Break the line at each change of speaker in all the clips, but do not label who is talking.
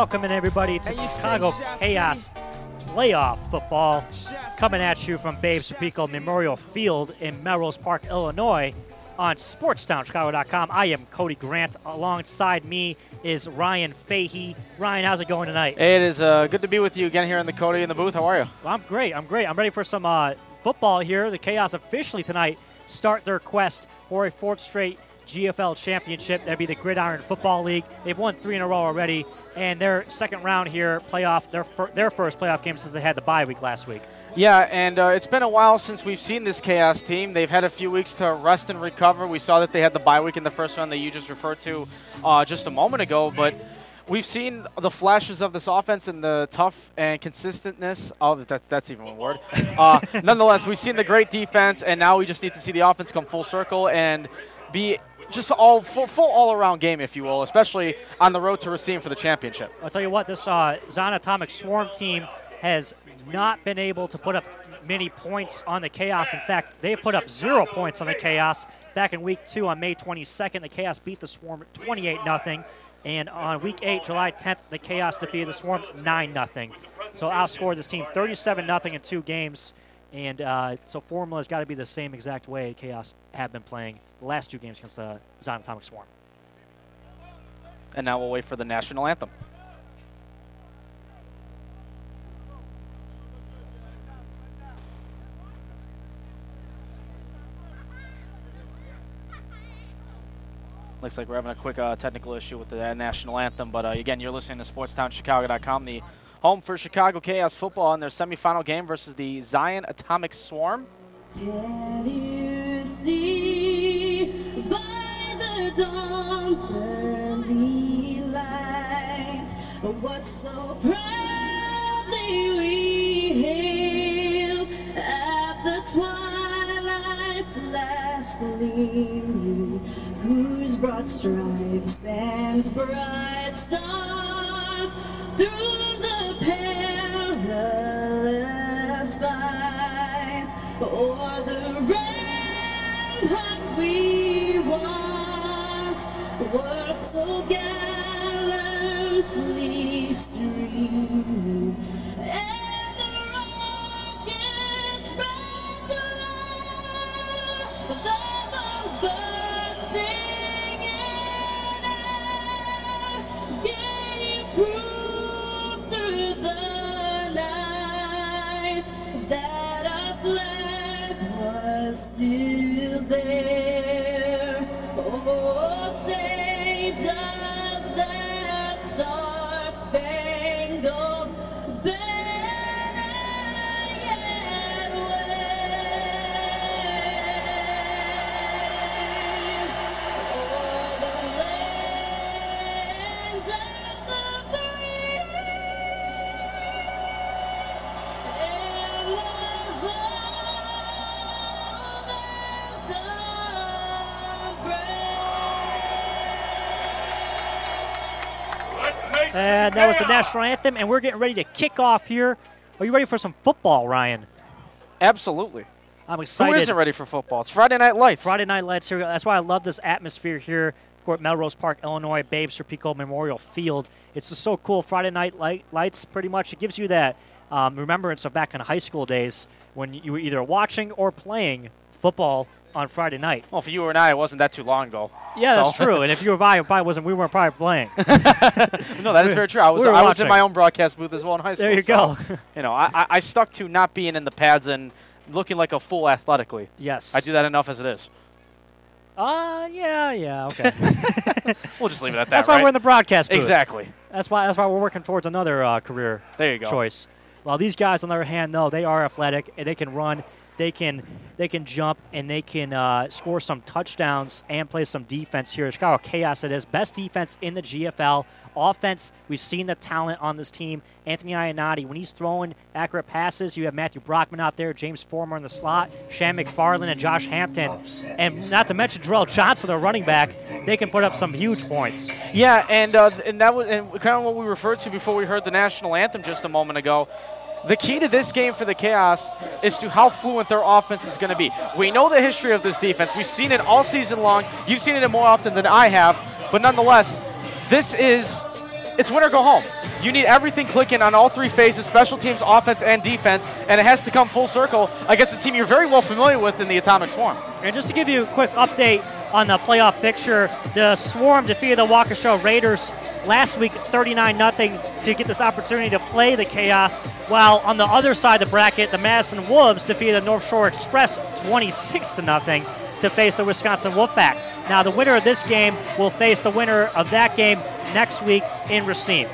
Welcome in, everybody, to Chicago Chaos Playoff Football, coming at you from Babe Serpico Memorial Field in Melrose Park, Illinois, on SportsTownChicago.com. I am Cody Grant. Alongside me is Ryan Fahey. Ryan, how's it going tonight?
Hey, it is good to be with you again here in the Cody in the booth. How are you?
Well, I'm great. I'm ready for some football here. The Chaos officially tonight start their quest for a fourth straight GFL championship. That'd be the Gridiron Football League. They've won 3 in a row already, and their second round here, playoff, their first playoff game since they had the bye week last week.
Yeah, and it's been a while since we've seen this Chaos team. They've had a few weeks to rest and recover. We saw that they had the bye week in the first round that you just referred to just a moment ago, but we've seen the flashes of this offense and the tough and consistentness of that's even a word. Nonetheless, we've seen the great defense, and now we just need to see the offense come full circle and be just full all-around game, if you will, especially on the road to Racine for the championship.
I'll tell you what, this Zion Atomic Swarm team has not been able to put up many points on the Chaos. In fact, they put up 0 points on the Chaos back in Week 2 on May 22nd. The Chaos beat the Swarm 28-0. And on Week 8, July 10th, the Chaos defeated the Swarm 9-0. So outscored this team 37-0 in 2 games. And so formula's got to be the same exact way Chaos have been playing the last 2 games against the Zion Atomic Swarm.
And now we'll wait for the national anthem. Looks like we're having a quick technical issue with the national anthem, but again, you're listening to SportsTownChicago.com, the home for Chicago Chaos football in their semifinal game versus the Zion Atomic Swarm.
Can you see by the dawn's early light what so proudly we hailed at the twilight's last gleam, whose broad stripes and bright stars through the perilous fight o'er the ramparts we watched were so gallantly streaming, and the rockets spread the light, the bombs bursting in air gave proof through the night that our flag was still there. Oh, say does that star-spangled banner yet wave o'er the land of the free and the home of the brave.
And that was the national anthem, and we're getting ready to kick off here. Are you ready for some football, Ryan?
Absolutely.
I'm excited.
Who isn't ready for football? It's Friday Night Lights.
Friday Night Lights here. That's why I love this atmosphere here at Melrose Park, Illinois, Babe Serpico Memorial Field. It's just so cool. Friday Night Lights, pretty much, it gives you that remembrance of back in high school days when you were either watching or playing football on Friday night.
Well, for you and I, it wasn't that too long ago.
Yeah, that's true. And if you were I, it probably wasn't. We weren't probably playing.
No, that is very true. I was in my own broadcast booth as well in high school.
There you go.
You know, I stuck to not being in the pads and looking like a fool athletically.
Yes.
I do that enough as it is.
Yeah, okay.
We'll just leave it at that.
That's why we're in the broadcast booth.
Exactly.
That's why we're working towards another career
There you go.
choice. Well, these guys, on the other hand, no, they are athletic and they can run. They can jump, and they can score some touchdowns and play some defense here. Chicago Chaos, it is. Best defense in the GFL. Offense, we've seen the talent on this team. Anthony Ionati, when he's throwing accurate passes, you have Matthew Brockman out there, James Former in the slot, Shan McFarland and Josh Hampton. And not to mention Jarrell Johnson, the running back. They can put up some huge points.
Yeah, and that was kind of what we referred to before we heard the national anthem just a moment ago. The key to this game for the Chaos is to how fluent their offense is going to be. We know the history of this defense. We've seen it all season long. You've seen it more often than I have. But nonetheless, this is it's win or go home. You need everything clicking on all three phases, special teams, offense, and defense, and it has to come full circle against a team you're very well familiar with in the Atomic Swarm.
And just to give you a quick update on the playoff picture, the Swarm defeated the Waukesha Raiders last week 39-0 to get this opportunity to play the Chaos, while on the other side of the bracket, the Madison Wolves defeated the North Shore Express 26-0 to face the Wisconsin Wolfpack. Now the winner of this game will face the winner of that game next week in Racine.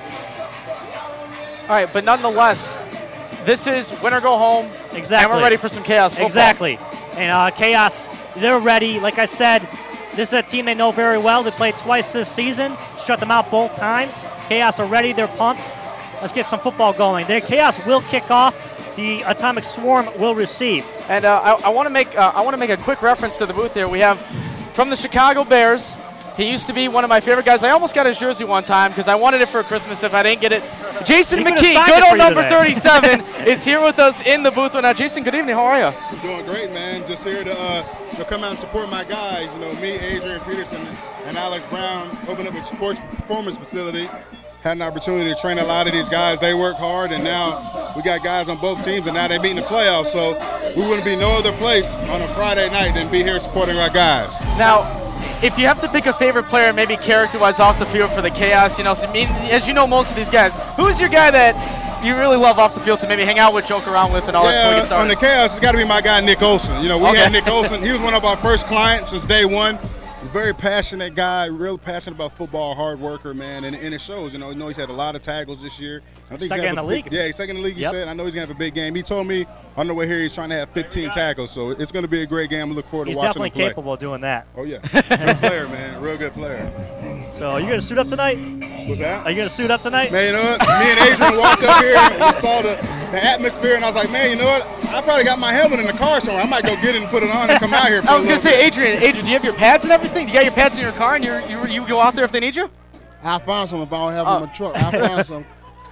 All right, but nonetheless, this is win or go home.
Exactly.
And we're ready for some Chaos football.
Exactly. And Chaos, they're ready. Like I said, this is a team they know very well. They played twice this season, shut them out both times. Chaos are ready. They're pumped. Let's get some football going. The Chaos will kick off. The Atomic Swarm will receive.
And I want to make a quick reference to the booth here. We have from the Chicago Bears. He used to be one of my favorite guys. I almost got his jersey one time because I wanted it for Christmas if I didn't get it. Jason
He could've
McKee,
signed
good
it for
old
you
number
today.
37, is here with us in the booth. Now, Jason, good evening. How are you?
I'm doing great, man. Just here to come out and support my guys. You know, me, Adrian Peterson, and Alex Brown opened up a sports performance facility. Had an opportunity to train a lot of these guys. They work hard, and now we got guys on both teams, and now they're meeting the playoffs. So we wouldn't be no other place on a Friday night than be here supporting our guys.
Now, if you have to pick a favorite player, maybe character-wise off the field for the Chaos, you know, so, I mean, as you know most of these guys, who's your guy that you really love off the field to maybe hang out with, joke around with, and all that before we get
On
started?
the Chaos, it's got to be my guy, Nick Olson. You know, we had Nick Olson. He was one of our first clients since day one. He's a very passionate guy, real passionate about football, hard worker, man, and it shows. You know he's had a lot of tackles this year. I think he's
Second
gonna
in
have
the
a big-
league.
Yeah, he's second in the league, he
Yep.
said. I know he's going to have a big game. He told me on the way here he's trying to have 15 tackles, so it's going to be a great game. I look forward to
He's
watching
definitely
him play.
capable of doing that.
Oh, yeah. Good player, man. Real good player.
So are you going to suit up tonight?
What's that?
Are you going to suit up tonight?
Man, you know what? Me and Adrian walked up here and we saw the atmosphere, and I was like, man, you know what? I probably got my helmet in the car somewhere. I might go get it and put it on and come out here for
I was
a
going to
little
say,
bit.
Adrian, do you have your pads and everything? Do you got your pads in your car and you go out there if they need you?
I'll find some if I don't have them in my truck. I'll find some.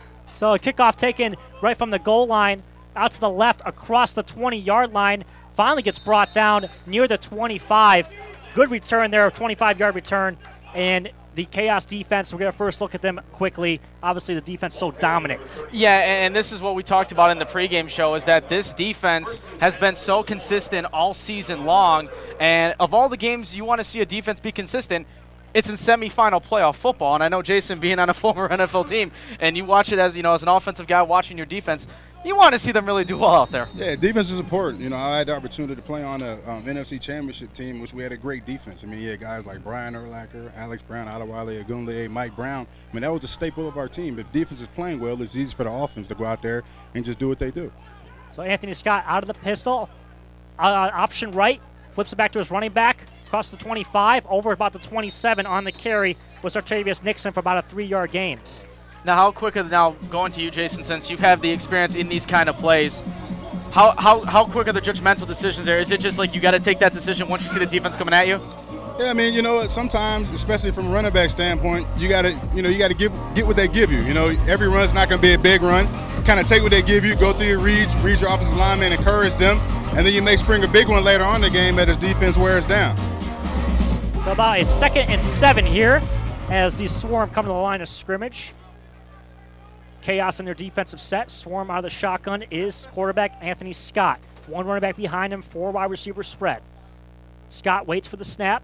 So a kickoff taken right from the goal line out to the left across the 20-yard line. Finally gets brought down near the 25. Good return there, a 25-yard return. And the Chaos defense, we're going to first look at them quickly. Obviously, the defense is so dominant.
Yeah, and this is what we talked about in the pregame show, is that this defense has been so consistent all season long. And of all the games you want to see a defense be consistent, it's in semifinal playoff football. And I know, Jason, being on a former NFL team, and you watch it as, as an offensive guy watching your defense, you want to see them really do well out there.
Yeah, defense is important. You know, I had the opportunity to play on a NFC Championship team, which we had a great defense. I mean, you had guys like Brian Urlacher, Alex Brown, Adewale Agunle, Mike Brown. I mean, that was a staple of our team. If defense is playing well, it's easy for the offense to go out there and just do what they do.
So Anthony Scott out of the pistol, option right, flips it back to his running back, across the 25, over about the 27 on the carry was Artavius Nixon for about a 3-yard gain.
Now, how quick now going to you, Jason, since you've had the experience in these kind of plays, how quick are the judgmental decisions there? Is it just like you got to take that decision once you see the defense coming at you?
Yeah, I mean, you know what? Sometimes, especially from a running back standpoint, you got to get what they give you. You know, every run's not going to be a big run. Kind of take what they give you, go through your read your offensive lineman, encourage them, and then you may spring a big one later on in the game as defense wears down.
So about a 2nd and 7 here as the Swarm come to the line of scrimmage. Chaos in their defensive set. Swarm out of the shotgun is quarterback Anthony Scott. One running back behind him, 4 wide receiver spread. Scott waits for the snap.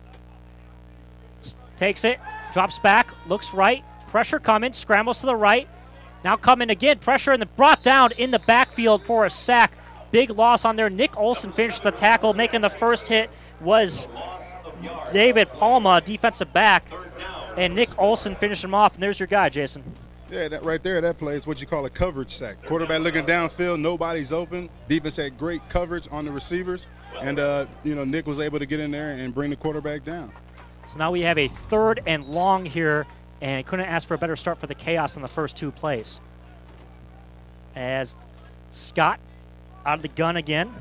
Takes it, drops back, looks right. Pressure coming, scrambles to the right. Now coming again, pressure and brought down in the backfield for a sack. Big loss on there. Nick Olson finished the tackle. Making the first hit was David Palma, defensive back. And Nick Olson finished him off. And there's your guy, Jason.
Yeah, that right there, that play is what you call a coverage sack. Quarterback looking downfield, nobody's open. Defense had great coverage on the receivers. And, Nick was able to get in there and bring the quarterback down.
So now we have a 3rd and long here, and couldn't ask for a better start for the Chaos in the first 2 plays. As Scott out of the gun again.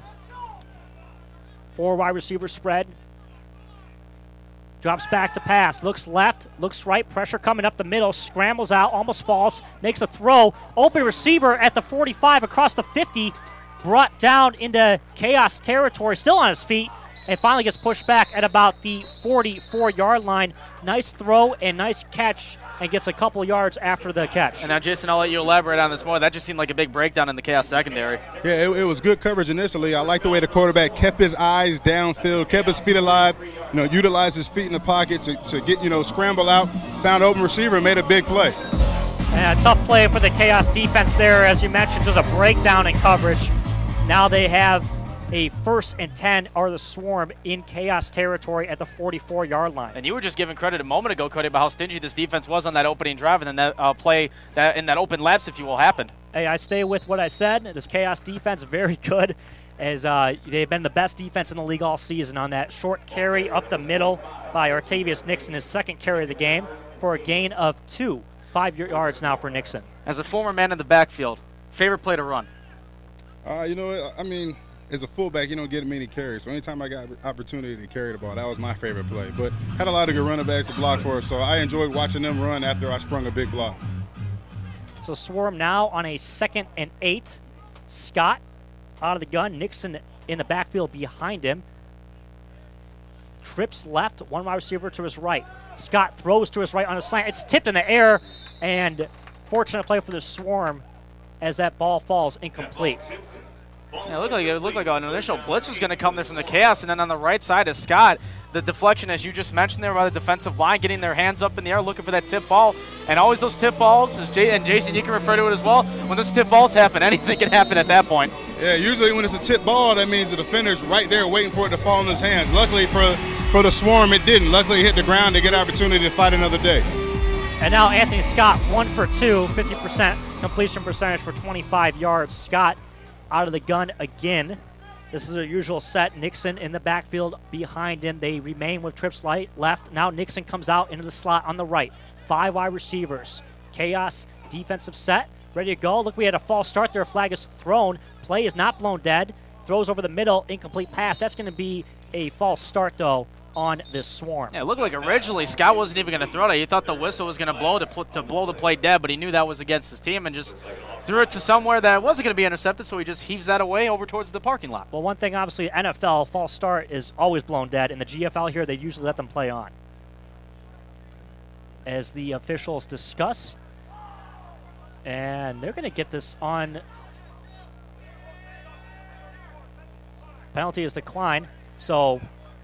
4 wide receiver spread. Drops back to pass, looks left, looks right, pressure coming up the middle, scrambles out, almost falls, makes a throw. Open receiver at the 45 across the 50, brought down into Chaos territory, still on his feet. and finally gets pushed back at about the 44-yard line. Nice throw and nice catch, and gets a couple yards after the catch.
And now, Jason, I'll let you elaborate on this more. That just seemed like a big breakdown in the Chaos secondary.
Yeah, it was good coverage initially. I like the way the quarterback kept his eyes downfield, kept his feet alive, utilized his feet in the pocket to get, scramble out, found open receiver, and made a big play.
And a tough play for the Chaos defense there. As you mentioned, just a breakdown in coverage. Now they have a 1st and 10 or the Swarm in Chaos territory at the 44-yard line.
And you were just giving credit a moment ago, Cody, about how stingy this defense was on that opening drive, and then that play that in that open lapse, if you will, happened.
Hey, I stay with what I said. This Chaos defense, very good, as they've been the best defense in the league all season on that short carry up the middle by Artavius Nixon, his 2nd carry of the game, for a gain of 2. 5 yards now for Nixon.
As a former man in the backfield, favorite play to run?
As a fullback, you don't get many carries. So anytime I got opportunity to carry the ball, that was my favorite play. But had a lot of good running backs to block for us, so I enjoyed watching them run after I sprung a big block.
So Swarm now on a 2nd and 8. Scott out of the gun. Nixon in the backfield behind him. Trips left, one wide receiver to his right. Scott throws to his right on a slant. It's tipped in the air, and fortunate play for the Swarm as that ball falls incomplete.
Yeah, it looked like an initial blitz was going to come there from the Chaos, and then on the right side is Scott. The deflection, as you just mentioned there, by the defensive line, getting their hands up in the air, looking for that tip ball. And always those tip balls, and Jason, you can refer to it as well. When those tip balls happen, anything can happen at that point.
Yeah, usually when it's a tip ball, that means the defender's right there waiting for it to fall in his hands. Luckily for the Swarm, it didn't. Luckily, it hit the ground to get opportunity to fight another day.
And now Anthony Scott, 1 for 2, 50% completion percentage for 25 yards. Scott out of the gun again. This is their usual set. Nixon in the backfield behind him. They remain with trips left. Now Nixon comes out into the slot on the right. 5 wide receivers. Chaos defensive set. Ready to go. Look, we had a false start there. A flag is thrown. Play is not blown dead. Throws over the middle. Incomplete pass. That's going to be a false start, though, on this Swarm.
Yeah, it looked like originally Scott wasn't even going to throw it. He thought the whistle was going to blow to blow the play dead, but he knew that was against his team and just threw it to somewhere that wasn't going to be intercepted, so he just heaves that away over towards the parking lot.
Well, one thing, obviously, NFL, false start is always blown dead. In the GFL here, they usually let them play on. As the officials discuss, and they're going to get this on. Penalty is declined. So,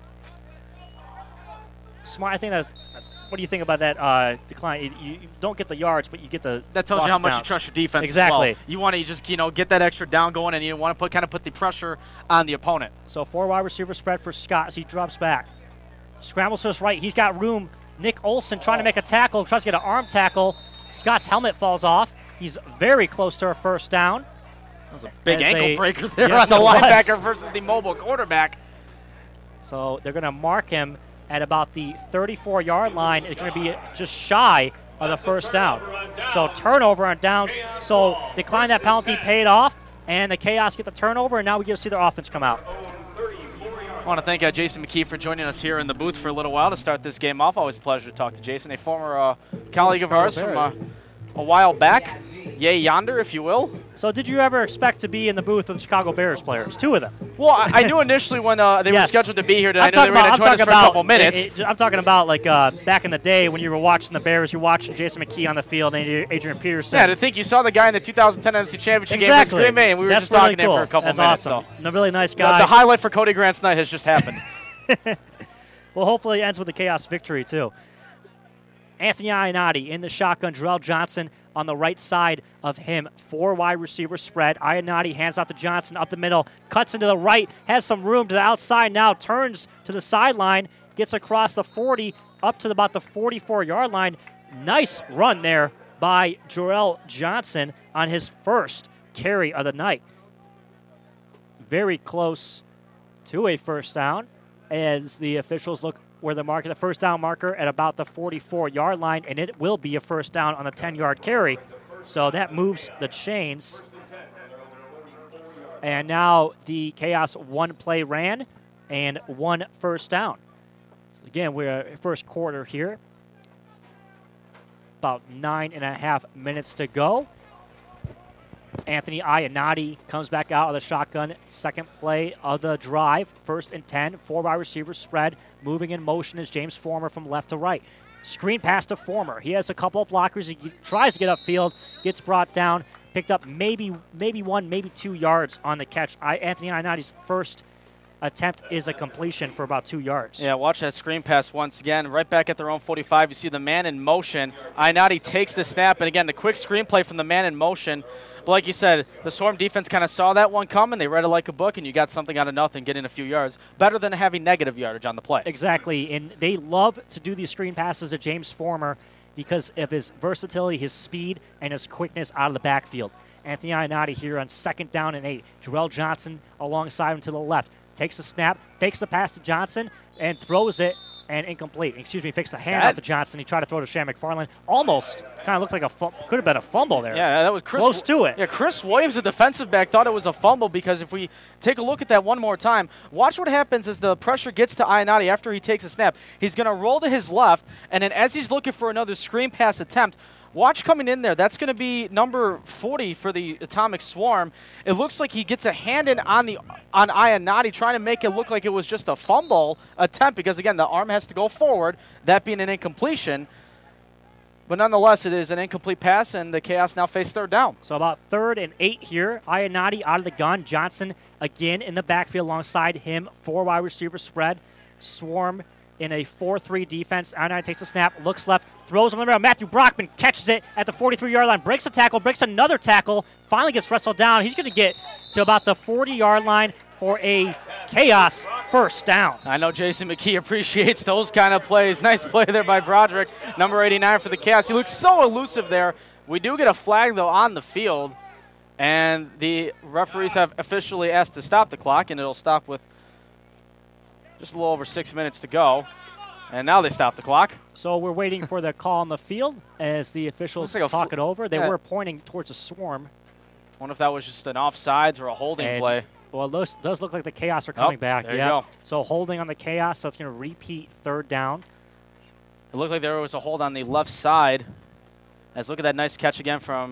smart. I think that's. What do you think about that decline? You don't get the yards, but you get the.
That tells you how much you trust your defense.
Exactly.
As well. You want to just get that extra down going, and you want to put the pressure on the opponent.
So 4 wide receiver spread for Scott as he drops back, scrambles to his right. He's got room. Nick Olson trying to make a tackle, tries to get an arm tackle. Scott's helmet falls off. He's very close to a first down.
That was a big ankle breaker there
yes,
on the linebacker versus the mobile quarterback.
So they're going to mark him at about the 34-yard line. It's going to be just shy of the first down. So turnover on downs. So decline that penalty, paid off, and the Chaos get the turnover, and now we get to see their offense come out.
I want to thank Jason McKee for joining us here in the booth for a little while to start this game off. Always a pleasure to talk to Jason, a former colleague of ours from a while back. Yay yonder, if you will.
So did you ever expect to be in the booth with the Chicago Bears players? 2 of them.
Well, I knew initially when they were scheduled to be here today. I knew they were going to join us for a couple minutes.
I'm talking about like back in the day when you were watching the Bears, you were watching Jason McKee on the field and Adrian Peterson.
Yeah, to think you saw the guy in the 2010 NFC Championship game against Green Bay, and we were just talking to him for a couple minutes.
That's awesome.
So.
A really nice guy.
The highlight for Cody Grant's night has just happened.
Well, hopefully it ends with a Chaos victory, too. Anthony Ionati in the shotgun. Jarrell Johnson on the right side of him. 4 wide receiver spread. Ionati hands off to Johnson up the middle. Cuts into the right. Has some room to the outside now. Turns to the sideline. Gets across the 40 up to about the 44-yard line. Nice run there by Jarrell Johnson on his first carry of the night. Very close to a first down as the officials look where they're marking the first down marker at about the 44-yard line, and it will be a first down on the 10-yard carry. So that moves the chains. And now the Chaos 1 play ran and 1 first down. So again, we're first quarter here. About 9.5 minutes to go. Anthony Iannati comes back out of the shotgun. Second play of the drive. 1st and 10. 4 wide receivers spread. Moving in motion is James Former from left to right. Screen pass to Former. He has a couple of blockers. He tries to get upfield. Gets brought down. Picked up maybe 1, maybe 2 yards on the catch. Anthony Iannati's first attempt is a completion for about 2 yards.
Yeah, watch that screen pass once again. Right back at their own 45. You see the man in motion. Iannati takes the snap. And again, the quick screenplay from the man in motion. But like you said, the Swarm defense kind of saw that one coming. They read it like a book, and you got something out of nothing, getting a few yards. Better than having negative yardage on the play.
Exactly, and they love to do these screen passes to James Former because of his versatility, his speed, and his quickness out of the backfield. Anthony Iannati here on 2nd down and 8. Jarrell Johnson alongside him to the left. Takes the snap, fakes the pass to Johnson, and throws it, and incomplete. Fakes the handoff to Johnson. He tried to throw to Shea McFarland. almost kind of looked like could have been a fumble there.
Yeah, that was
close to it.
Yeah, Chris Williams, the defensive back, thought it was a fumble because if we take a look at that one more time, watch what happens as the pressure gets to Iannati after he takes a snap. He's going to roll to his left, and then as he's looking for another screen pass attempt, watch coming in there. That's going to be number 40 for the Atomic Swarm. It looks like he gets a hand in on Iannati, trying to make it look like it was just a fumble attempt because, again, the arm has to go forward, that being an incompletion. But nonetheless, it is an incomplete pass, and the Chaos now face 3rd down.
So about 3rd and 8 here. Iannati out of the gun. Johnson again in the backfield alongside him. 4 wide receiver spread. Swarm in a 4-3 defense. Iannati takes the snap, looks left, throws on the rail. Matthew Brockman catches it at the 43-yard line, breaks a tackle, breaks another tackle, finally gets wrestled down. He's going to get to about the 40-yard line for a Chaos 1st down.
I know Jason McKee appreciates those kind of plays. Nice play there by Broderick, number 89 for the Chaos. He looks so elusive there. We do get a flag, though, on the field, and the referees have officially asked to stop the clock, and it'll stop with just a little over 6 minutes to go. And now they stop the clock.
So we're waiting for the call on the field as the officials talk it over. They were pointing towards the Swarm.
I wonder if that was just an offsides or a holding play.
Well, it does look like the Chaos are coming back.
There you go.
So holding on the Chaos, that's going to repeat 3rd down.
It looked like there was a hold on the left side. As look at that nice catch again from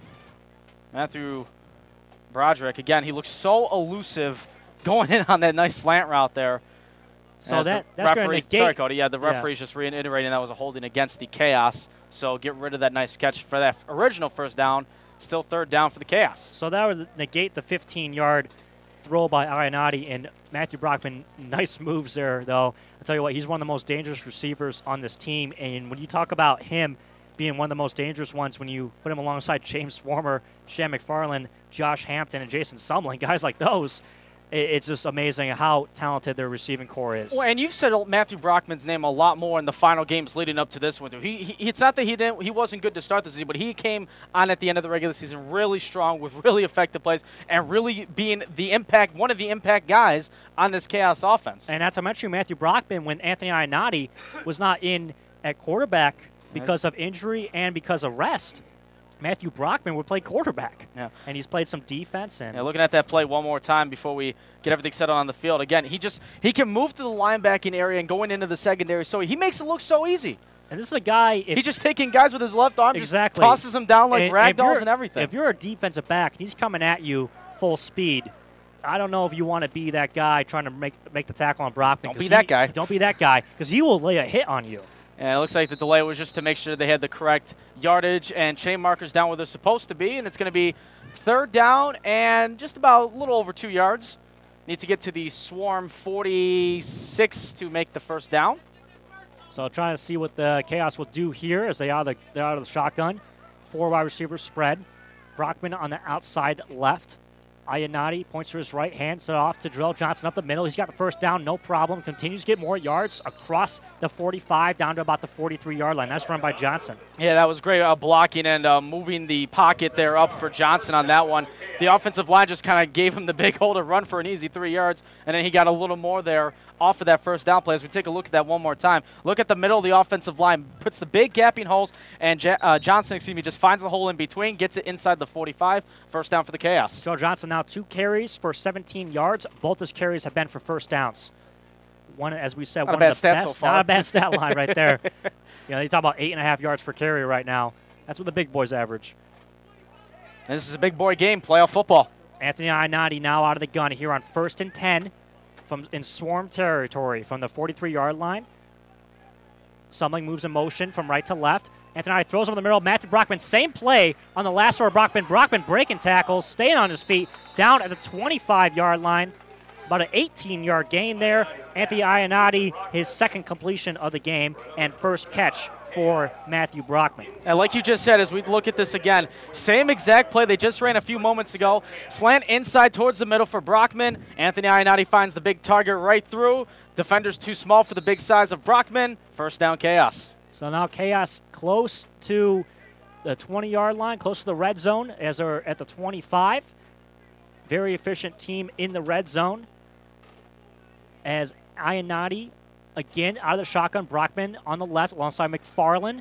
Matthew Broderick. Again, he looks so elusive going in on that nice slant route there.
So that's going to negate.
Sorry, Cody. Yeah, the referee's just reiterating that was a holding against the Chaos. So get rid of that nice catch for that original 1st down. Still 3rd down for the Chaos.
So that would negate the 15-yard throw by Iannati, and Matthew Brockman. Nice moves there, though. I'll tell you what, he's one of the most dangerous receivers on this team. And when you talk about him being one of the most dangerous ones, when you put him alongside James Former, Shea McFarland, Josh Hampton, and Jason Sumlin, guys like those, it's just amazing how talented their receiving core is.
Well, and you've said Matthew Brockman's name a lot more in the final games leading up to this one. It's not that he wasn't good to start the season, but he came on at the end of the regular season really strong with really effective plays and really being one of the impact guys on this Chaos offense.
And not to mention Matthew Brockman, when Anthony Iannati was not in at quarterback because of injury and because of rest, Matthew Brockman would play quarterback.
Yeah.
And he's played some defense. And
looking at that play one more time before we get everything settled on the field. Again, he can move to the linebacking area and going into the secondary. So he makes it look so easy.
And this is a guy.
He's just taking guys with his left arm,
exactly.
Just tosses them down like rag dolls and everything.
If you're a defensive back and he's coming at you full speed, I don't know if you want to be that guy trying to make the tackle on Brockman.
Don't be that guy.
Don't be that guy, because he will lay a hit on you.
And it looks like the delay was just to make sure they had the correct yardage and chain markers down where they're supposed to be. And it's going to be 3rd down and just about a little over 2 yards. Need to get to the Swarm 46 to make the 1st down.
So trying to see what the Chaos will do here as they're out of the shotgun. 4 wide receivers spread. Brockman on the outside left. Iannati points to his right hand, set off to Jarrell Johnson up the middle. He's got the 1st down, no problem. Continues to get more yards across the 45 down to about the 43-yard line. That's run by Johnson.
Yeah, that was great blocking and moving the pocket there up for Johnson on that one. The offensive line just kind of gave him the big hole to run for an easy 3 yards, and then he got a little more there off of that 1st down play. As we take a look at that one more time, look at the middle of the offensive line, puts the big gapping holes, and Johnson, just finds the hole in between, gets it inside the 45. 1st down for the Chaos.
Joe Johnson now 2 carries for 17 yards. Both his carries have been for 1st downs. One, as we said,
not
one of the best.
So far.
Not a bad stat line right there. They talk about 8.5 yards per carry right now. That's what the big boys average.
And this is a big boy game, playoff football.
Anthony Ionati now out of the gun here on 1st and 10 in swarm territory from the 43-yard line. Sumling moves in motion from right to left. Anthony Ionati throws over the middle. Matthew Brockman, same play on the last throw of Brockman. Brockman breaking tackles, staying on his feet, down at the 25-yard line. About an 18-yard gain there. Anthony Ionati, his second completion of the game and first catch for Matthew Brockman.
And like you just said, as we look at this again, same exact play they just ran a few moments ago. Slant inside towards the middle for Brockman. Anthony Ionati finds the big target right through. Defenders too small for the big size of Brockman. First down, Chaos.
So now Chaos close to the 20-yard line, close to the red zone as they're at the 25. Very efficient team in the red zone. As Ionati, again, out of the shotgun. Brockman on the left alongside McFarland.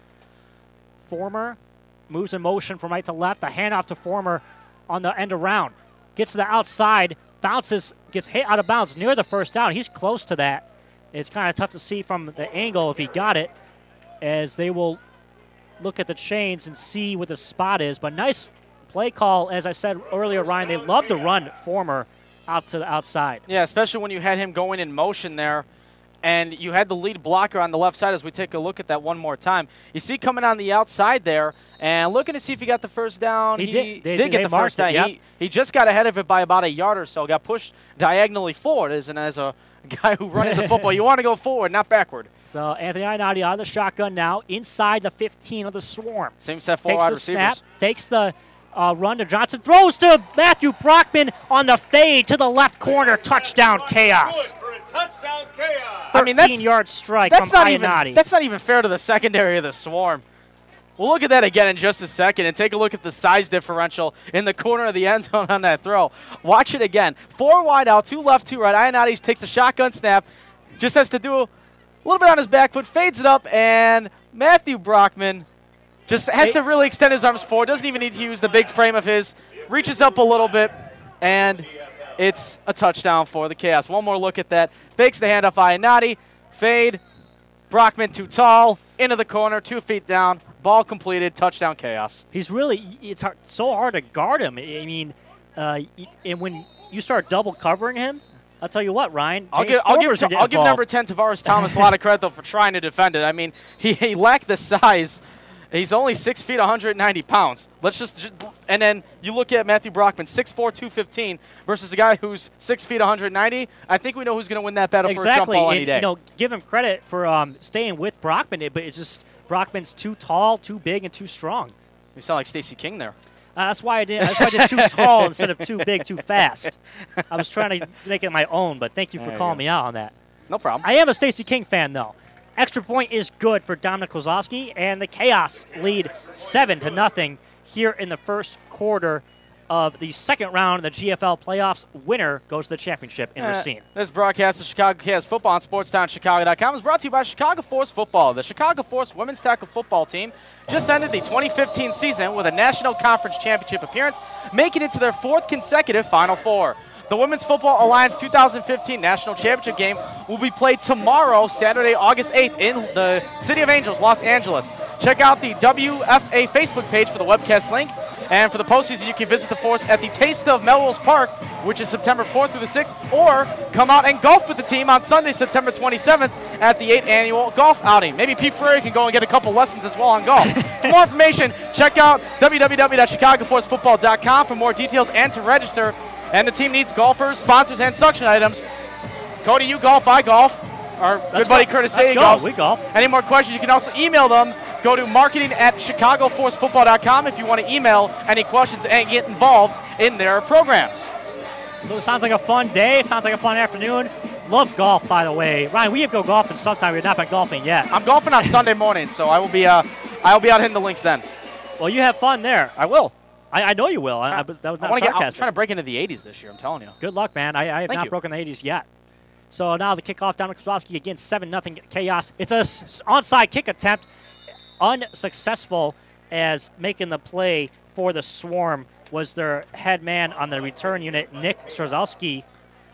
Former moves in motion from right to left. The handoff to Former on the end around. Gets to the outside, bounces, gets hit out of bounds near the first down. He's close to that. It's kind of tough to see from the angle if he got it, as they will look at the chains and see what the spot is. But nice play call, as I said earlier, Ryan. They love to run Former out to the outside.
Yeah, especially when you had him going in motion there, and you had the lead blocker on the left side. As we take a look at that one more time, you see coming on the outside there and looking to see if he got the first down.
He did. They
get the first down.
Yep.
He just got ahead of it by about a yard or so, got pushed diagonally forward. As a guy who runs the football, you want to go forward, not backward.
So Anthony Ionati out of the shotgun now, inside the 15 of the Swarm.
Same set, 4
Takes
wide
the
receivers.
snap, takes the run to Johnson, throws to Matthew Brockman on the fade to the left corner. Touchdown, Chaos.
Touchdown, Chaos.
13-yard strike from Ionati.
That's not even fair to the secondary of the Swarm. We'll look at that again in just a second and take a look at the size differential in the corner of the end zone on that throw. Watch it again. 4 wide out, 2 left, 2 right. Ionati takes a shotgun snap, just has to do a little bit on his back foot, fades it up, and Matthew Brockman just has to really extend his arms forward. Doesn't even need to use the big frame of his. Reaches up a little bit, and it's a touchdown for the Chaos. One more look at that. Fakes the handoff, Ionati. Fade. Brockman too tall. Into the corner, 2 feet down. Ball completed. Touchdown, Chaos.
He's really, it's so hard to guard him. I mean, and when you start double covering him, I'll tell you what, Ryan.
I'll give number 10, Tavares Thomas, a lot of credit, though, for trying to defend it. I mean, he lacked the size. He's only 6 feet, 190 pounds. And then you look at Matthew Brockman, 6'4", 215, versus a guy who's 6 feet, 190. I think we know who's going to win that battle for a jump ball any day.
Give him credit for staying with Brockman, but it's just Brockman's too tall, too big, and too strong.
You sound like Stacey King there.
That's why I did too tall instead of too big, too fast. I was trying to make it my own, but thank you for calling me out on that.
No problem.
I am a Stacey King fan, though. Extra point is good for Dominic Kozlowski, and the Chaos lead 7-0 here in the first quarter of the second round of the GFL playoffs. Winner goes to the championship in Racine.
This broadcast of Chicago Chaos football on SportsTownChicago.com is brought to you by Chicago Force Football. The Chicago Force women's tackle football team just ended the 2015 season with a National Conference Championship appearance, making it to their 4th consecutive Final Four. The Women's Football Alliance 2015 National Championship game will be played tomorrow, Saturday, August 8th, in the City of Angels, Los Angeles. Check out the WFA Facebook page for the webcast link. And for the postseason, you can visit the Force at the Taste of Melrose Park, which is September 4th through the 6th, or come out and golf with the team on Sunday, September 27th at the 8th annual golf outing. Maybe Pete Ferrari can go and get a couple lessons as well on golf. For more information, check out www.chicagoforcefootball.com for more details and to register. And the team needs golfers, sponsors, and suction items. Cody, you golf, I golf. Our good buddy Curtis Sadie golfs.
We golf.
Any more questions, you can also email them. Go to marketing@chicagoforcefootball.com if you want to email any questions and get involved in their programs.
It sounds like a fun day. It sounds like a fun afternoon. Love golf, by the way. Ryan, we have go golfing sometime. We've not been golfing yet.
I'm golfing on Sunday morning, so I will be out hitting the links then.
Well, you have fun there.
I will.
I know you will. That was not
I'm
sarcastic.
trying to break into the 80s this year, I'm telling you.
Good luck, man. I have not broken the 80s yet. So now the kickoff, Dominic Kozlowski again, 7-0 Chaos. It's a onside kick attempt. Unsuccessful, as making the play for the Swarm was their head man on the return unit, Nick Strzelski,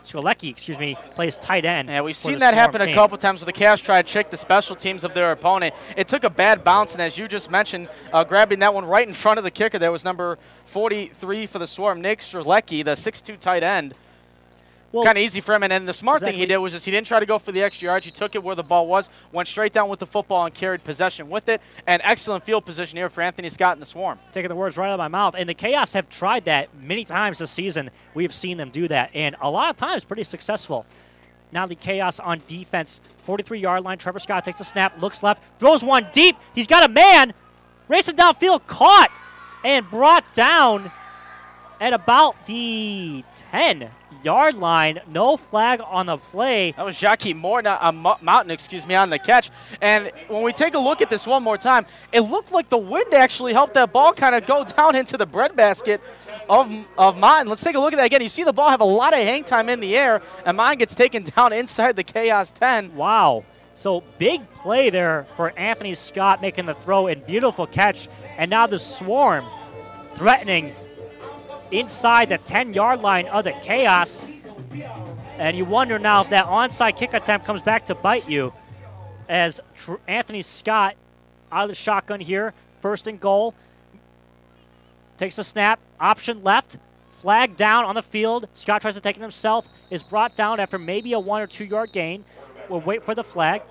Strzelecki, plays tight end.
Yeah, we've
for
seen
the
that
Swarm
happen
team.
a couple times where the Chaos try to check the special teams of their opponent. It took a bad bounce, and as you just mentioned, grabbing that one right in front of the kicker, there was number 43 for the Swarm, Nick Strzelecki, the 6'2" tight end.
Well,
Kind of easy for him, and then the smart thing
exactly.
he did was just he didn't try to go for the extra yards. He took it where the ball was, went straight down with the football, and carried possession with it. And excellent field position here for Anthony Scott and the Swarm.
Taking the words right out of my mouth. And the Chaos have tried that many times this season. We've seen them do that, and a lot of times pretty successful. Now the Chaos on defense, 43-yard line. Trevor Scott takes the snap, looks left, throws one deep. He's got a man, racing downfield, caught, and brought down at about the 10-yard line. No flag on the play.
That was Jackie Mountain, on the catch. And when we take a look at this one more time, it looked like the wind actually helped that ball kind of go down into the breadbasket of Mountain. Let's take a look at that again. You see the ball have a lot of hang time in the air, and Mountain gets taken down inside the Chaos 10.
Wow. So big play there for Anthony Scott making the throw and beautiful catch. And now the Swarm threatening inside the 10-yard line of the Chaos. And you wonder now if that onside kick attempt comes back to bite you as Anthony Scott out of the shotgun here. First and goal. Takes a snap. Option left. Flag down on the field. Scott tries to take it himself. Is brought down after maybe a 1 or 2 yard gain. We'll wait for the flag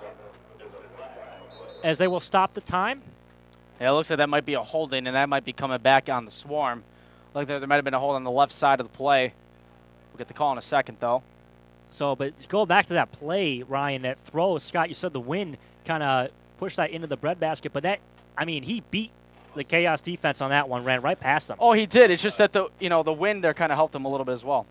as they will stop the time.
Yeah, it looks like that might be a holding, and that might be coming back on the Swarm. Like there might have been a hold on the left side of the play. We'll get the call in a second, though.
So, but go back to that play, Ryan, that throw. Scott, you said the wind kind of pushed that into the breadbasket, but he beat the Chaos defense on that one, ran right past them.
Oh, he did. It's just that the wind there kind of helped him a little bit as well.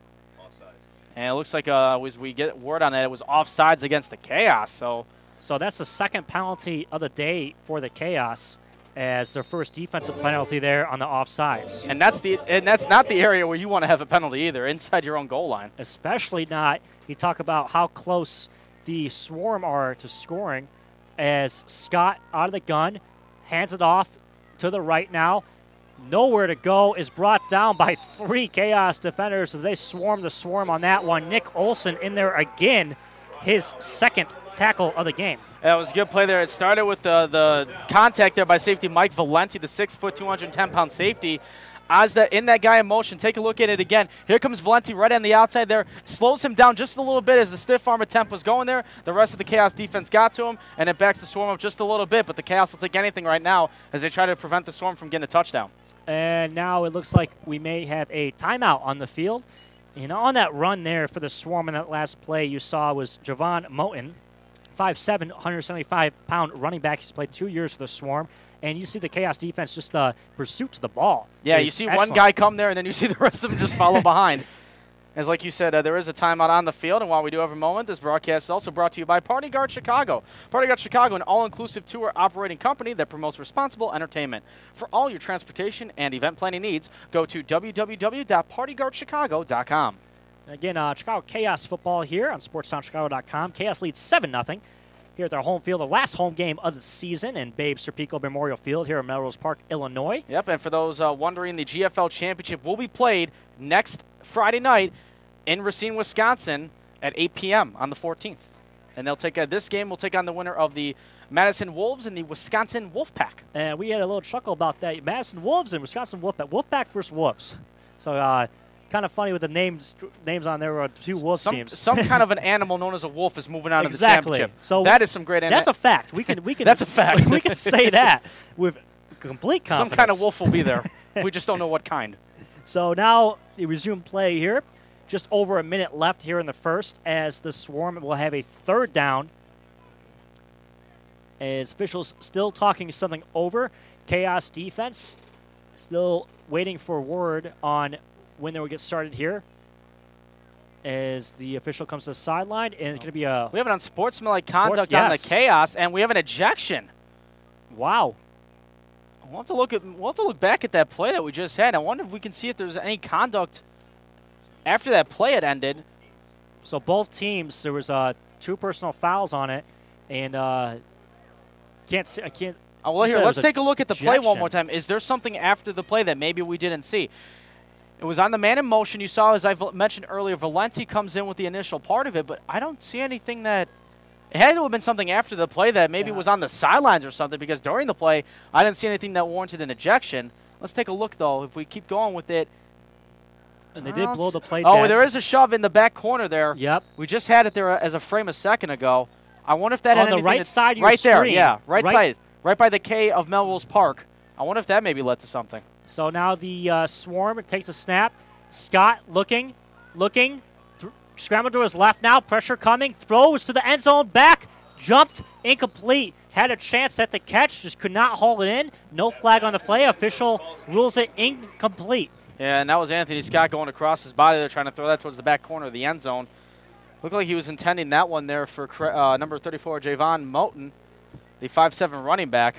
And it looks like as we get word on that, it was offsides against the Chaos.
So that's the second penalty of the day for the Chaos, as their first defensive penalty there on the offsides.
And that's not the area where you want to have a penalty either, inside your own goal line.
Especially not. You talk about how close the Swarm are to scoring, as Scott out of the gun, hands it off to the right now. Nowhere to go, is brought down by 3 Chaos defenders as they swarm the Swarm on that one. Nick Olson in there again, his second tackle of the game.
That was a good play there. It started with the contact there by safety Mike Valenti, the 6', 210-pound safety. In that guy in motion, take a look at it again. Here comes Valenti right on the outside there. Slows him down just a little bit as the stiff arm attempt was going there. The rest of the Chaos defense got to him, and it backs the Swarm up just a little bit. But the Chaos will take anything right now as they try to prevent the Swarm from getting a touchdown.
And now it looks like we may have a timeout on the field. And on that run there for the Swarm in that last play you saw was Javon Moten, 5'7", 175-pound running back. He's played 2 years for the Swarm. And you see the Chaos defense, just the pursuit to the ball.
Yeah, you see excellent. One guy come there, and then you see the rest of them just follow behind. As like you said, there is a timeout on the field, and while we do have a moment, this broadcast is also brought to you by Party Guard Chicago. Party Guard Chicago, an all-inclusive tour operating company that promotes responsible entertainment. For all your transportation and event planning needs, go to www.partyguardchicago.com.
Again, Chicago Chaos football here on SportsTownChicago.com. Chaos leads 7-0 here at their home field, the last home game of the season in Babe Serpico Memorial Field here in Melrose Park, Illinois.
Yep, and for those wondering, the GFL Championship will be played next Friday night in Racine, Wisconsin at 8 p.m. on the 14th. And they'll take this game will take on the winner of the Madison Wolves and the Wisconsin Wolfpack.
And we had a little chuckle about that. Madison Wolves and Wisconsin Wolfpack. Wolfpack versus Wolves. So kind of funny with the names on there are 2 Wolf teams.
Some kind of an animal known as a wolf is moving out
exactly.
of the championship.
So
that is some great
That's a fact. We can
That's a fact.
We can say that with complete confidence.
Some kind of wolf will be there. We just don't know what kind.
So now they resume play here. Just over a minute left here in the first as the Swarm will have a third down. As officials still talking something over. Chaos defense still waiting for word on when they will get started here. As the official comes to the sideline, and it's going to be a...
We have an unsportsmanlike conduct on the Chaos, and we have an ejection.
Wow.
We'll have to look back at that play that we just had. I wonder if we can see if there's any conduct after that play had ended.
So both teams, there was 2 personal fouls on it, and I can't.
Well, here, let's take a look at the play one more time. Is there something after the play that maybe we didn't see? It was on the man in motion. You saw, as I mentioned earlier, Valenti comes in with the initial part of it, but I don't see anything that – it had to have been something after the play that maybe was on the sidelines or something, because during the play, I didn't see anything that warranted an ejection. Let's take a look, though. If we keep going with it.
And they did blow the play
Oh,
dead.
there is a shove in the back corner there.
Yep.
We just had it there as a frame a second ago. I wonder if that had
on the
anything
right side of your
right there,
screen.
yeah, right side, right by the K of Melrose Park. I wonder if that maybe led to something.
So now the Swarm takes a snap. Scott looking, scrambled to his left now, pressure coming, throws to the end zone, back, jumped, incomplete. Had a chance at the catch, just could not haul it in. No flag on the play. Official rules it incomplete.
Yeah, and that was Anthony Scott going across his body there, trying to throw that towards the back corner of the end zone. Looked like he was intending that one there for number 34, Javon Moten, the 5'7" running back.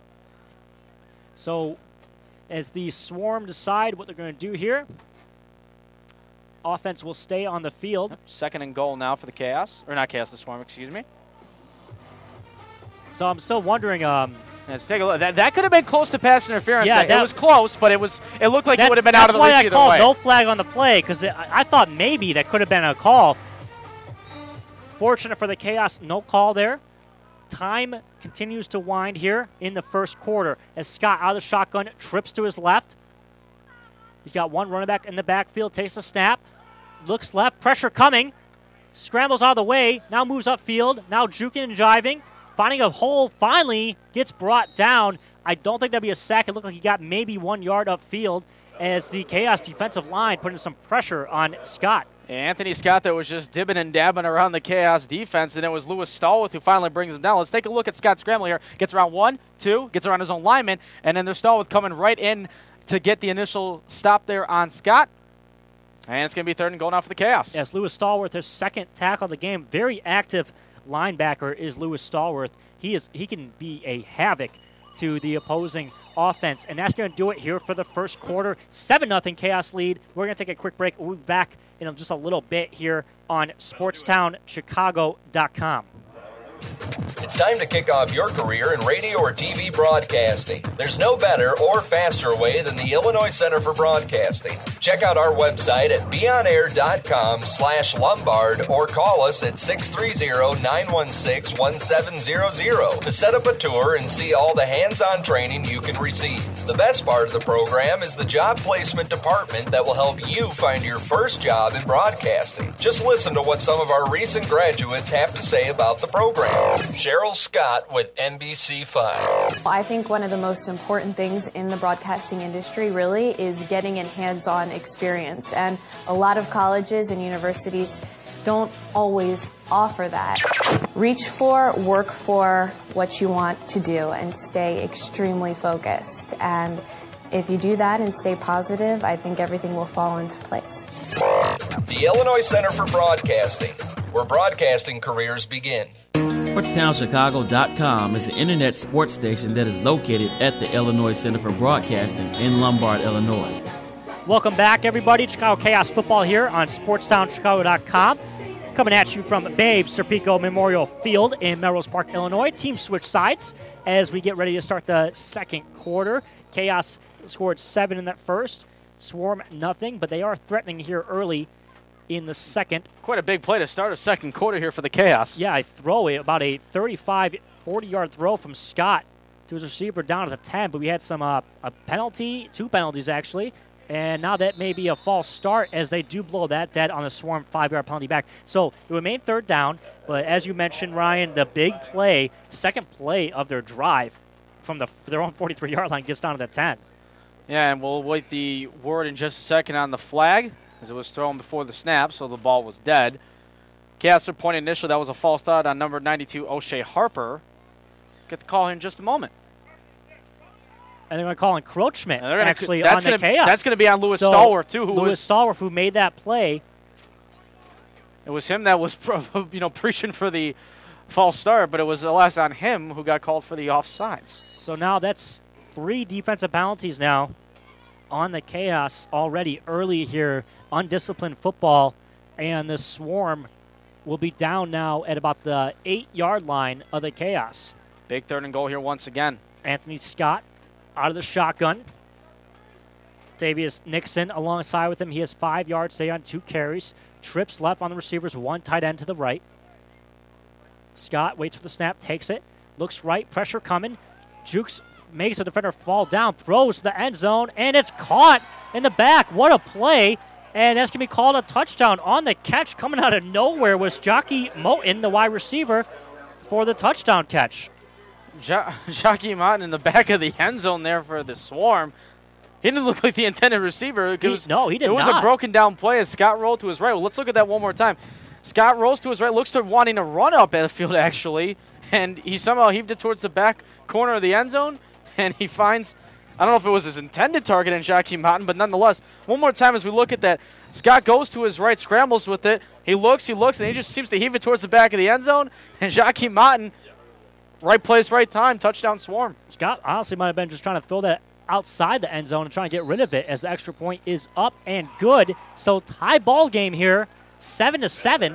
So as the Swarm decide what they're going to do here, offense will stay on the field.
Second and goal now for the Chaos. Or not Chaos, the Swarm, excuse me.
So I'm still wondering.
Let's take a look. That could have been close to pass interference.
Yeah,
it was close, but it looked like it would have been out of the reach either way.
That's why I called no flag on the play, because I thought maybe that could have been a call. Fortunate for the Chaos, no call there. Time continues to wind here in the first quarter as Scott out of the shotgun trips to his left. He's got one running back in the backfield, takes a snap, looks left, pressure coming, scrambles out of the way, now moves upfield, now juking and jiving, finding a hole, finally gets brought down. I don't think that'd be a sack. It looked like he got maybe 1 yard upfield as the Chaos defensive line putting some pressure on Scott.
Anthony Scott that was just dibbing and dabbing around the Chaos defense, and it was Lewis Stallworth who finally brings him down. Let's take a look at Scott scrambling here. Gets around 1, 2, gets around his own lineman, and then there's Stallworth coming right in to get the initial stop there on Scott. And it's going to be third and goal now for the Chaos.
Yes, Lewis Stallworth, his second tackle of the game. Very active linebacker is Lewis Stallworth. He can be a havoc to the opposing offense, and that's going to do it here for the first quarter. 7-0 Chaos lead. We're going to take a quick break. We'll be back in just a little bit here on SportstownChicago.com.
It's time to kick off your career in radio or TV broadcasting. There's no better or faster way than the Illinois Center for Broadcasting. Check out our website at beonair.com/Lombard or call us at 630-916-1700 to set up a tour and see all the hands-on training you can receive. The best part of the program is the job placement department that will help you find your first job in broadcasting. Just listen to what some of our recent graduates have to say about the program. Cheryl Scott with NBC5.
I think one of the most important things in the broadcasting industry really is getting a hands-on experience. And a lot of colleges and universities don't always offer that. Reach for, work for what you want to do and stay extremely focused. And if you do that and stay positive, I think everything will fall into place.
The Illinois Center for Broadcasting, where broadcasting careers begin.
SportsTownChicago.com is the internet sports station that is located at the Illinois Center for Broadcasting in Lombard, Illinois.
Welcome back, everybody. Chicago Chaos football here on SportsTownChicago.com. Coming at you from Babe Serpico Memorial Field in Melrose Park, Illinois. Team switch sides as we get ready to start the second quarter. Chaos scored 7 in that first. Swarm nothing, but they are threatening here early in the second.
Quite a big play to start a second quarter here for the Chaos.
Yeah, I throw it about a 35, 40-yard throw from Scott to his receiver down at the 10, but we had some a penalty, 2 penalties actually, and now that may be a false start as they do blow that dead on the Swarm 5-yard penalty back. So it remained third down, but as you mentioned, Ryan, the big play, second play of their drive from their own 43-yard line gets down to the 10.
Yeah, and we'll wait the word in just a second on the flag, as it was thrown before the snap, so the ball was dead. Chaos point initially, that was a false start on number 92, O'Shea Harper. Get the call here in just a moment.
And they're going to call encroachment,
on the
Chaos.
That's going to be on Lewis Stallworth, too.
Stallworth, who made that play.
It was him that was preaching for the false start, but it was less on him who got called for the offsides.
So now that's 3 defensive penalties now on the Chaos already early here. Undisciplined football, and the Swarm will be down now at about the 8-yard line of the Chaos.
Big third and goal here once again.
Anthony Scott out of the shotgun. Davius Nixon alongside with him. He has 5 yards today on 2 carries. Trips left on the receivers, 1 tight end to the right. Scott waits for the snap, takes it, looks right, pressure coming. Jukes makes the defender fall down, throws to the end zone, and it's caught in the back. What a play. And that's going to be called a touchdown. On the catch, coming out of nowhere, was Jockey Moten, the wide receiver, for the touchdown catch.
Jockey Moten in the back of the end zone there for the Swarm. He didn't look like the intended receiver.
He did not.
It was a broken down play as Scott rolled to his right. Well, let's look at that one more time. Scott rolls to his right, looks to wanting to run up at the field, actually, and he somehow heaved it towards the back corner of the end zone, and he finds, I don't know if it was his intended target in Jockey Moten, but nonetheless, one more time as we look at that, Scott goes to his right, scrambles with it, he looks, and he just seems to heave it towards the back of the end zone, and Jockey Moten, right place, right time, touchdown Swarm.
Scott honestly might have been just trying to throw that outside the end zone and trying to get rid of it as the extra point is up and good. So tie ball game here, 7-7.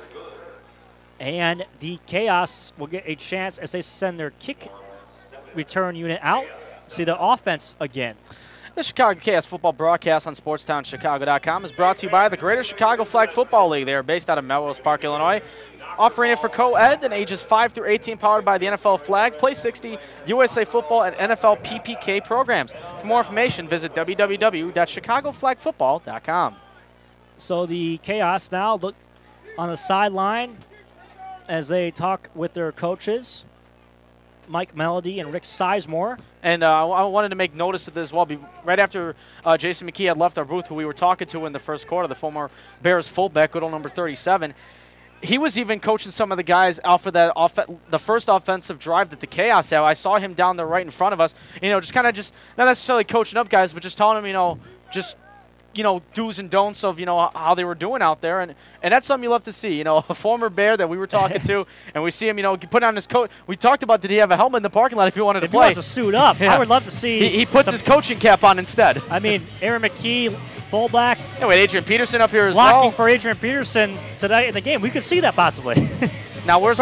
And the Chaos will get a chance as they send their kick return unit out. See the offense again.
The Chicago Chaos football broadcast on SportsTownChicago.com is brought to you by the Greater Chicago Flag Football League. They are based out of Melrose Park, Illinois, offering it for co-ed and ages 5 through 18, powered by the NFL Flag, Play 60, USA Football, and NFL PPK programs. For more information, visit www.chicagoflagfootball.com.
So the Chaos now look on the sideline as they talk with their coaches, Mike Melody and Rick Sizemore.
And I wanted to make notice of this as well. Right after Jason McKee had left our booth, who we were talking to in the first quarter, the former Bears fullback, good old number 37, he was even coaching some of the guys out for that the first offensive drive that the Chaos had. I saw him down there right in front of us, just kind of not necessarily coaching up guys, but just telling them, do's and don'ts of, how they were doing out there. And that's something you love to see. A former Bear that we were talking to, and we see him, put on his coat. We talked about, did he have a helmet in the parking lot if he wanted to play?
If he wants to suit up, yeah. I would love to see.
He puts his coaching cap on instead.
I mean, Aaron McKee, fullback.
Yeah, with Adrian Peterson up here as
blocking for Adrian Peterson today in the game. We could see that possibly.
Now, where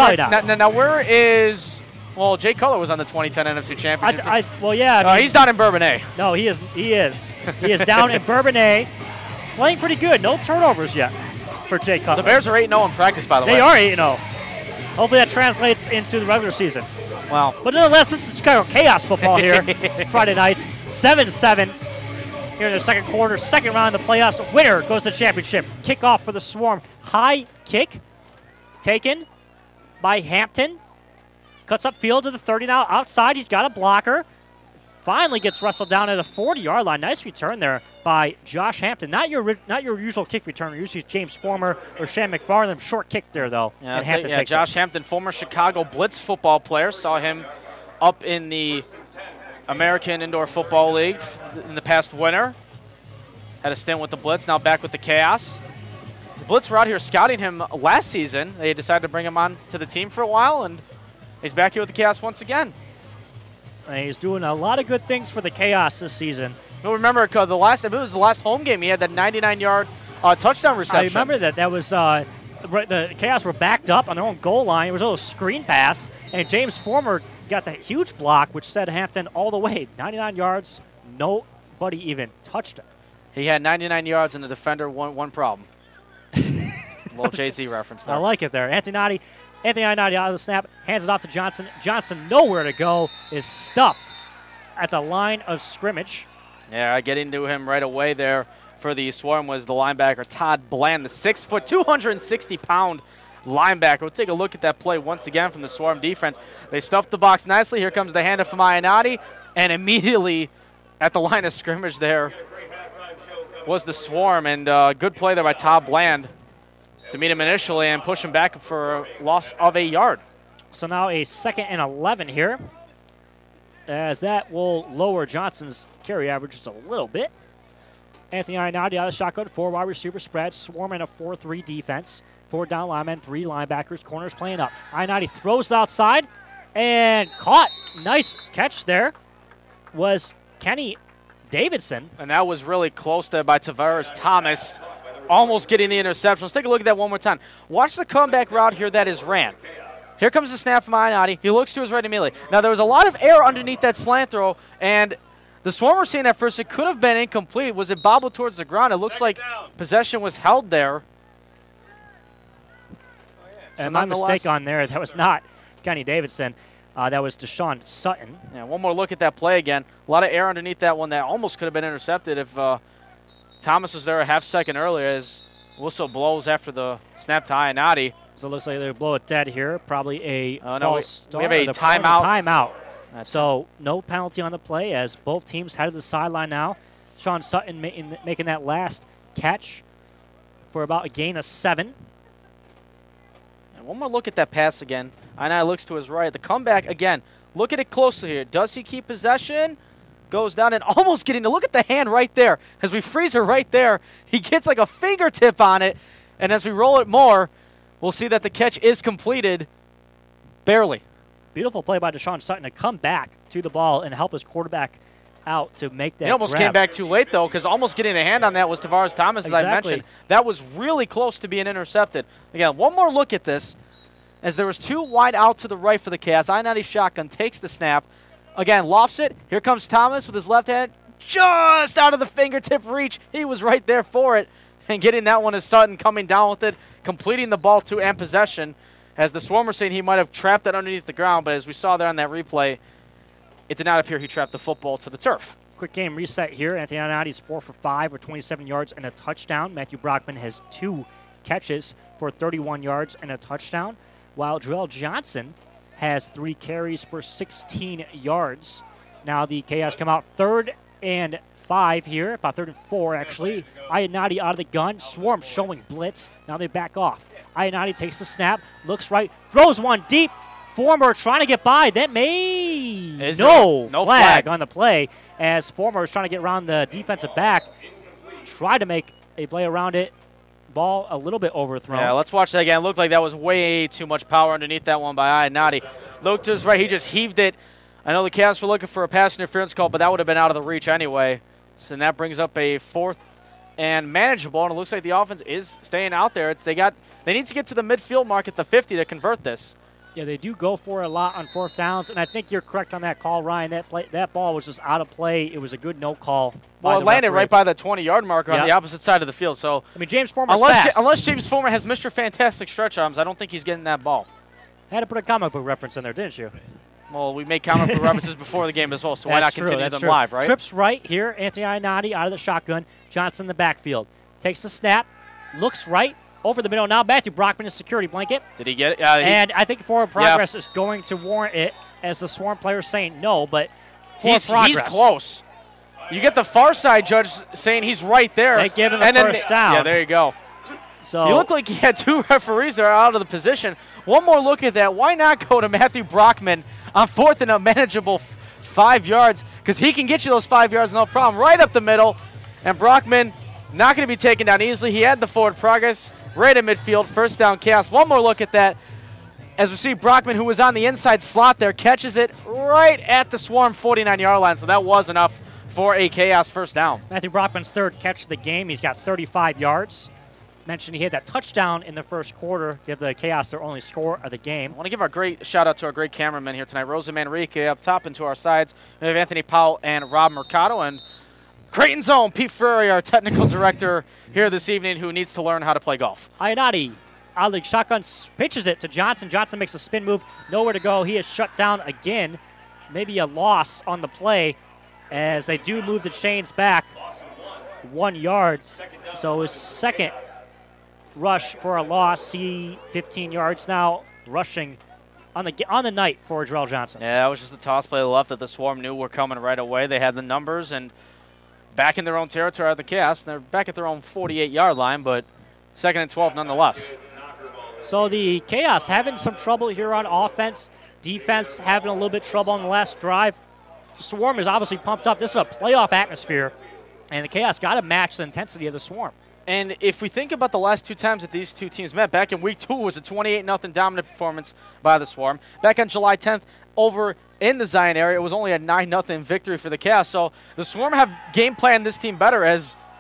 is... Well, Jay Cutler was on the 2010 NFC Championship.
He's
down in Bourbonnais.
No, he is. He is down in Bourbonnais, playing pretty good. No turnovers yet for Jay Cutler.
The Bears are 8-0 in practice, by the way.
They are 8-0. Hopefully that translates into the regular season.
Wow.
But nonetheless, this is Chicago Chaos football here. Friday nights, 7-7 here in the second quarter. Second round of the playoffs. Winner goes to the championship. Kickoff for the Swarm. High kick taken by Hampton. Cuts up field to the 30 now. Outside, he's got a blocker. Finally gets wrestled down at a 40-yard line. Nice return there by Josh Hampton. Not your usual kick returner. Usually James Former or Shan McFarland. Short kick there, though.
Yeah, and Hampton takes Josh Hampton, former Chicago Blitz football player. Saw him up in the American Indoor Football League in the past winter. Had a stint with the Blitz, now back with the Chaos. The Blitz were out here scouting him last season. They decided to bring him on to the team for a while, and he's back here with the Chaos once again.
And he's doing a lot of good things for the Chaos this season.
You'll remember it was the last home game. He had that 99-yard touchdown reception.
I remember that. That was the Chaos were backed up on their own goal line. It was a little screen pass, and James Former got that huge block, which sent Hampton all the way. 99 yards, nobody even touched him.
He had 99 yards, and the defender one problem. Little Jay-Z reference there.
I like it there. Anthony Nadi out of the snap, hands it off to Johnson. Johnson, nowhere to go, is stuffed at the line of scrimmage.
Yeah, getting to him right away there for the Swarm was the linebacker Todd Bland, the 6-foot, 260-pound linebacker. We'll take a look at that play once again from the Swarm defense. They stuffed the box nicely. Here comes the handoff from Ionati, and immediately at the line of scrimmage there was the Swarm, and good play there by Todd Bland to meet him initially and push him back for a loss of a yard.
So now a 2nd and 11 here, as that will lower Johnson's carry average just a little bit. Anthony Ionati out of the shotgun, 4 wide receiver spread, Swarm in a 4-3 defense. 4 down linemen, 3 linebackers, corners playing up. Ionati throws it outside and caught. Nice catch there was Kenny Davidson.
And that was really close there by Tavares Thomas, almost getting the interception. Let's take a look at that one more time. Watch the comeback route here that is ran. Here comes the snap from Ionati. He looks to his right immediately. Now, there was a lot of air underneath that slant throw, and The Swarm were saying at first it could have been incomplete. Was it bobbled towards the ground? It looks like possession was held there.
And my mistake on there, that was not Kenny Davidson. That was Deshaun Sutton.
Yeah, one more look at that play again. A lot of air underneath that one that almost could have been intercepted if Thomas was there a half second earlier as whistle blows after the snap to Ionati.
So it looks like they'll blow it dead here. Probably a false start.
We have a timeout.
Timeout. So no penalty on the play as both teams head to the sideline now. Sean Sutton making that last catch for about a gain of 7.
And one more look at that pass again. Ionati looks to his right. The comeback, again, look at it closely here. Does he keep possession? Goes down and almost getting to look at the hand right there. As we freeze her right there, he gets like a fingertip on it. And as we roll it more, we'll see that the catch is completed barely.
Beautiful play by Deshaun Sutton to come back to the ball and help his quarterback out to make that
He almost
grab.
came back too late, though, because almost getting a hand on that was Tavares Thomas, as I mentioned. That was really close to being intercepted. Again, one more look at this. As there was 2 wide out to the right for the Cavs. Ionati shotgun takes the snap. Again, lofts it. Here comes Thomas with his left hand. Just out of the fingertip reach. He was right there for it. And getting that one is Sutton coming down with it, completing the ball to and possession. As the Swarm were saying he might have trapped that underneath the ground, but as we saw there on that replay, it did not appear he trapped the football to the turf.
Quick game reset here. Anthony Ionati's 4 for 5 with 27 yards and a touchdown. Matthew Brockman has 2 catches for 31 yards and a touchdown, while Jarrell Johnson has 3 carries for 16 yards. Now the Chaos come out 3rd and 5 here, about 3rd and 4 actually. Ionati out of the gun. Swarm showing blitz. Now they back off. Ionati takes the snap, looks right, throws one deep. Former trying to get by. That may no flag on the play as Former is trying to get around the defensive back. Tried to make a play around it. Ball a little bit overthrown.
Yeah, let's watch that again. It looked like that was way too much power underneath that one by Ionati. Looked to his right. He just heaved it. I know the Cavs were looking for a pass interference call, but that would have been out of the reach anyway. So that brings up a 4th and manageable, and it looks like the offense is staying out there. They need to get to the midfield mark at the 50 to convert this.
Yeah, they do go for it a lot on 4th downs, and I think you're correct on that call, Ryan. That ball was just out of play. It was a good no call.
Well, it landed right by the 20-yard marker on the opposite side of the field. So
I mean, James Former's fast.
Unless James Former has Mr. Fantastic stretch arms, I don't think he's getting that ball.
Had to put a comic book reference in there, didn't you?
Well, we made comic book references before the game as well, so why not continue them live, right?
Trips right here. Anthony Ionati out of the shotgun. Johnson in the backfield. Takes the snap. Looks right. Over the middle now. Matthew Brockman, his security blanket.
Did he get it?
And I think forward progress is going to warrant it, as the Swarm players saying no, but
he's close. You get the far side judge saying he's right there.
They give him the first down.
Yeah, there you go.
So
you look like he had 2 referees that are out of the position. One more look at that. Why not go to Matthew Brockman on 4th and a manageable 5 yards? Because he can get you those 5 yards no problem. Right up the middle. And Brockman not going to be taken down easily. He had the forward progress. Right in midfield, 1st down cast. One more look at that. As we see Brockman, who was on the inside slot there, catches it right at the Swarm 49-yard line. So that was enough for a Chaos 1st down.
Matthew Brockman's 3rd catch of the game. He's got 35 yards. Mentioned he had that touchdown in the 1st quarter, give the Chaos their only score of the game.
I want to give our great shout-out to our great cameramen here tonight. Rosa Manrique up top and to our sides. We have Anthony Powell and Rob Mercado. And Creighton's own Pete Ferrari, our technical director here this evening, who needs to learn how to play golf.
Ionati out of the shotgun, pitches it to Johnson. Johnson makes a spin move. Nowhere to go. He is shut down again. Maybe a loss on the play as they do move the chains back 1 yard. So his 2nd rush for a loss. He 15 yards now rushing on the night for Jarrell Johnson.
Yeah, that was just a toss play left that the Swarm knew were coming right away. They had the numbers and back in their own territory at the Chaos. They're back at their own 48-yard line, but 2nd and 12 nonetheless.
So the Chaos having some trouble here on offense. Defense having a little bit of trouble on the last drive. Swarm is obviously pumped up. This is a playoff atmosphere, and the Chaos got to match the intensity of the Swarm.
And if we think about the last 2 times that these 2 teams met, back in week 2 was a 28-0 dominant performance by the Swarm. Back on July 10th, over in the Zion area, it was only a 9-0 victory for the Chaos. So the Swarm have game planned this team better as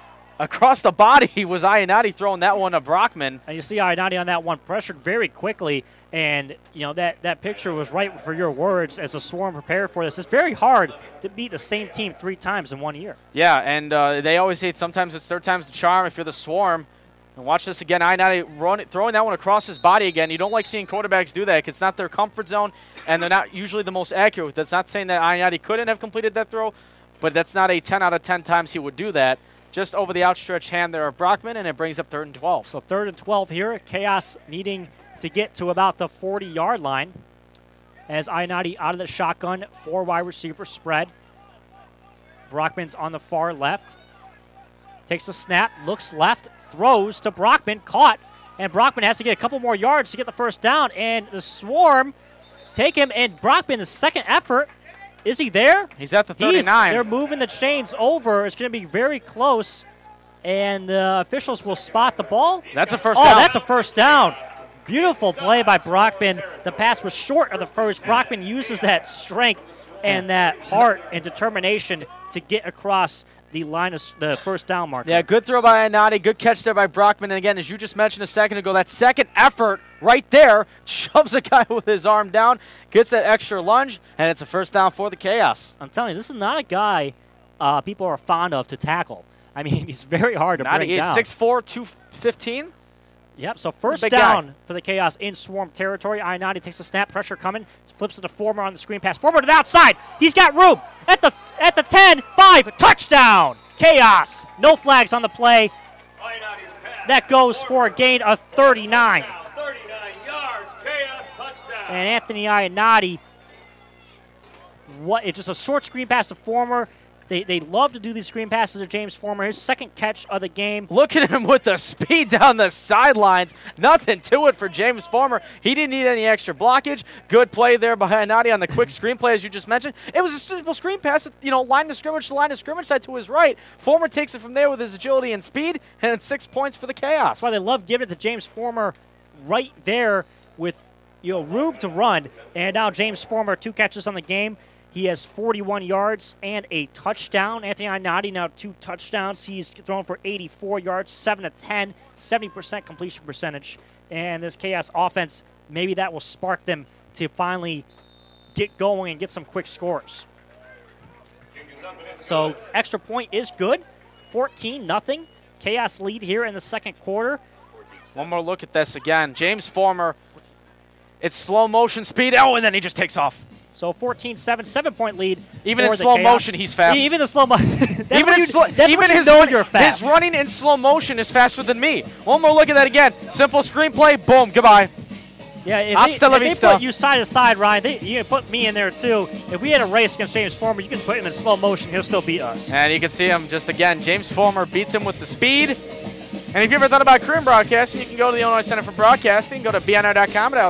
across the body was Ionati throwing that one to Brockman.
And you see Ionati on that one pressured very quickly. And, that picture was right for your words as the Swarm prepared for this. It's very hard to beat the same team 3 times in 1 year.
Yeah, and they always say sometimes it's third time's the charm if you're the Swarm. And watch this again. Ionati throwing that one across his body again. You don't like seeing quarterbacks do that. It's not their comfort zone, and they're not usually the most accurate. That's not saying that Ionati couldn't have completed that throw, but that's not a 10 out of 10 times he would do that. Just over the outstretched hand there of Brockman, and it brings up 3rd and 12.
So 3rd and 12 here. Chaos needing to get to about the 40-yard line as Ionati out of the shotgun, 4 wide receiver spread. Brockman's on the far left. Takes the snap, looks left, throws to Brockman, caught, and Brockman has to get a couple more yards to get the first down, and the Swarm take him, and Brockman's second effort. Is he there?
He's at the 39.
They're moving the chains over. It's going to be very close, and the officials will spot the ball.
That's a first down.
Oh, that's a first down. Beautiful play by Brockman. The pass was short of the first. Brockman uses that strength and that heart and determination to get across the line of the first down marker.
Yeah, good throw by Ionati. Good catch there by Brockman. And again, as you just mentioned a second ago, that second effort right there shoves a guy with his arm down, gets that extra lunge, and it's a first down for the Chaos.
I'm telling you, this is not a guy people are fond of to tackle. I mean, he's very hard to bring down.
6'4", 215.
Yep, so first down for the Chaos in Swarm territory. Ionati takes the snap, pressure coming, flips to the Former on the screen pass. Former to the outside. He's got room at the 10, 5, touchdown. Chaos. No flags on the play. That goes for a gain of 39.
39 yards, Chaos touchdown.
And Anthony Ionati, it's just a short screen pass to Former. They love to do these screen passes to James Former. His second catch of the game.
Look at him with the speed down the sidelines. Nothing to it for James Former. He didn't need any extra blockage. Good play there by Ionati on the quick screen play, as you just mentioned. It was a simple screen pass, line of scrimmage to line of scrimmage side to his right. Former takes it from there with his agility and speed, and it's 6 points for the Chaos.
That's why they love giving it to James Former right there with room to run. And now James Former, 2 catches on the game. He has 41 yards and a touchdown. Anthony Ionati now 2 touchdowns. He's thrown for 84 yards, 7 of 10, 70% completion percentage. And this Chaos offense, maybe that will spark them to finally get going and get some quick scores. So extra point is good. 14-0. Chaos lead here in the second quarter.
One more look at this again. James Former, it's slow motion speed. Oh, and then he just takes off.
So 14-7, 7-point lead.
Even in slow motion, he's fast.
Even the slow motion.
Even
you're fast.
His running in slow motion is faster than me. One more look at that again. Simple screenplay. Boom. Goodbye.
Yeah, if they put you side to side, Ryan, you can put me in there too. If we had a race against James Former, you can put him in slow motion. He'll still beat us.
And you can see him just again. James Former beats him with the speed. And if you ever thought about career broadcasting, you can go to the Illinois Center for Broadcasting. Go to bnr.com, dial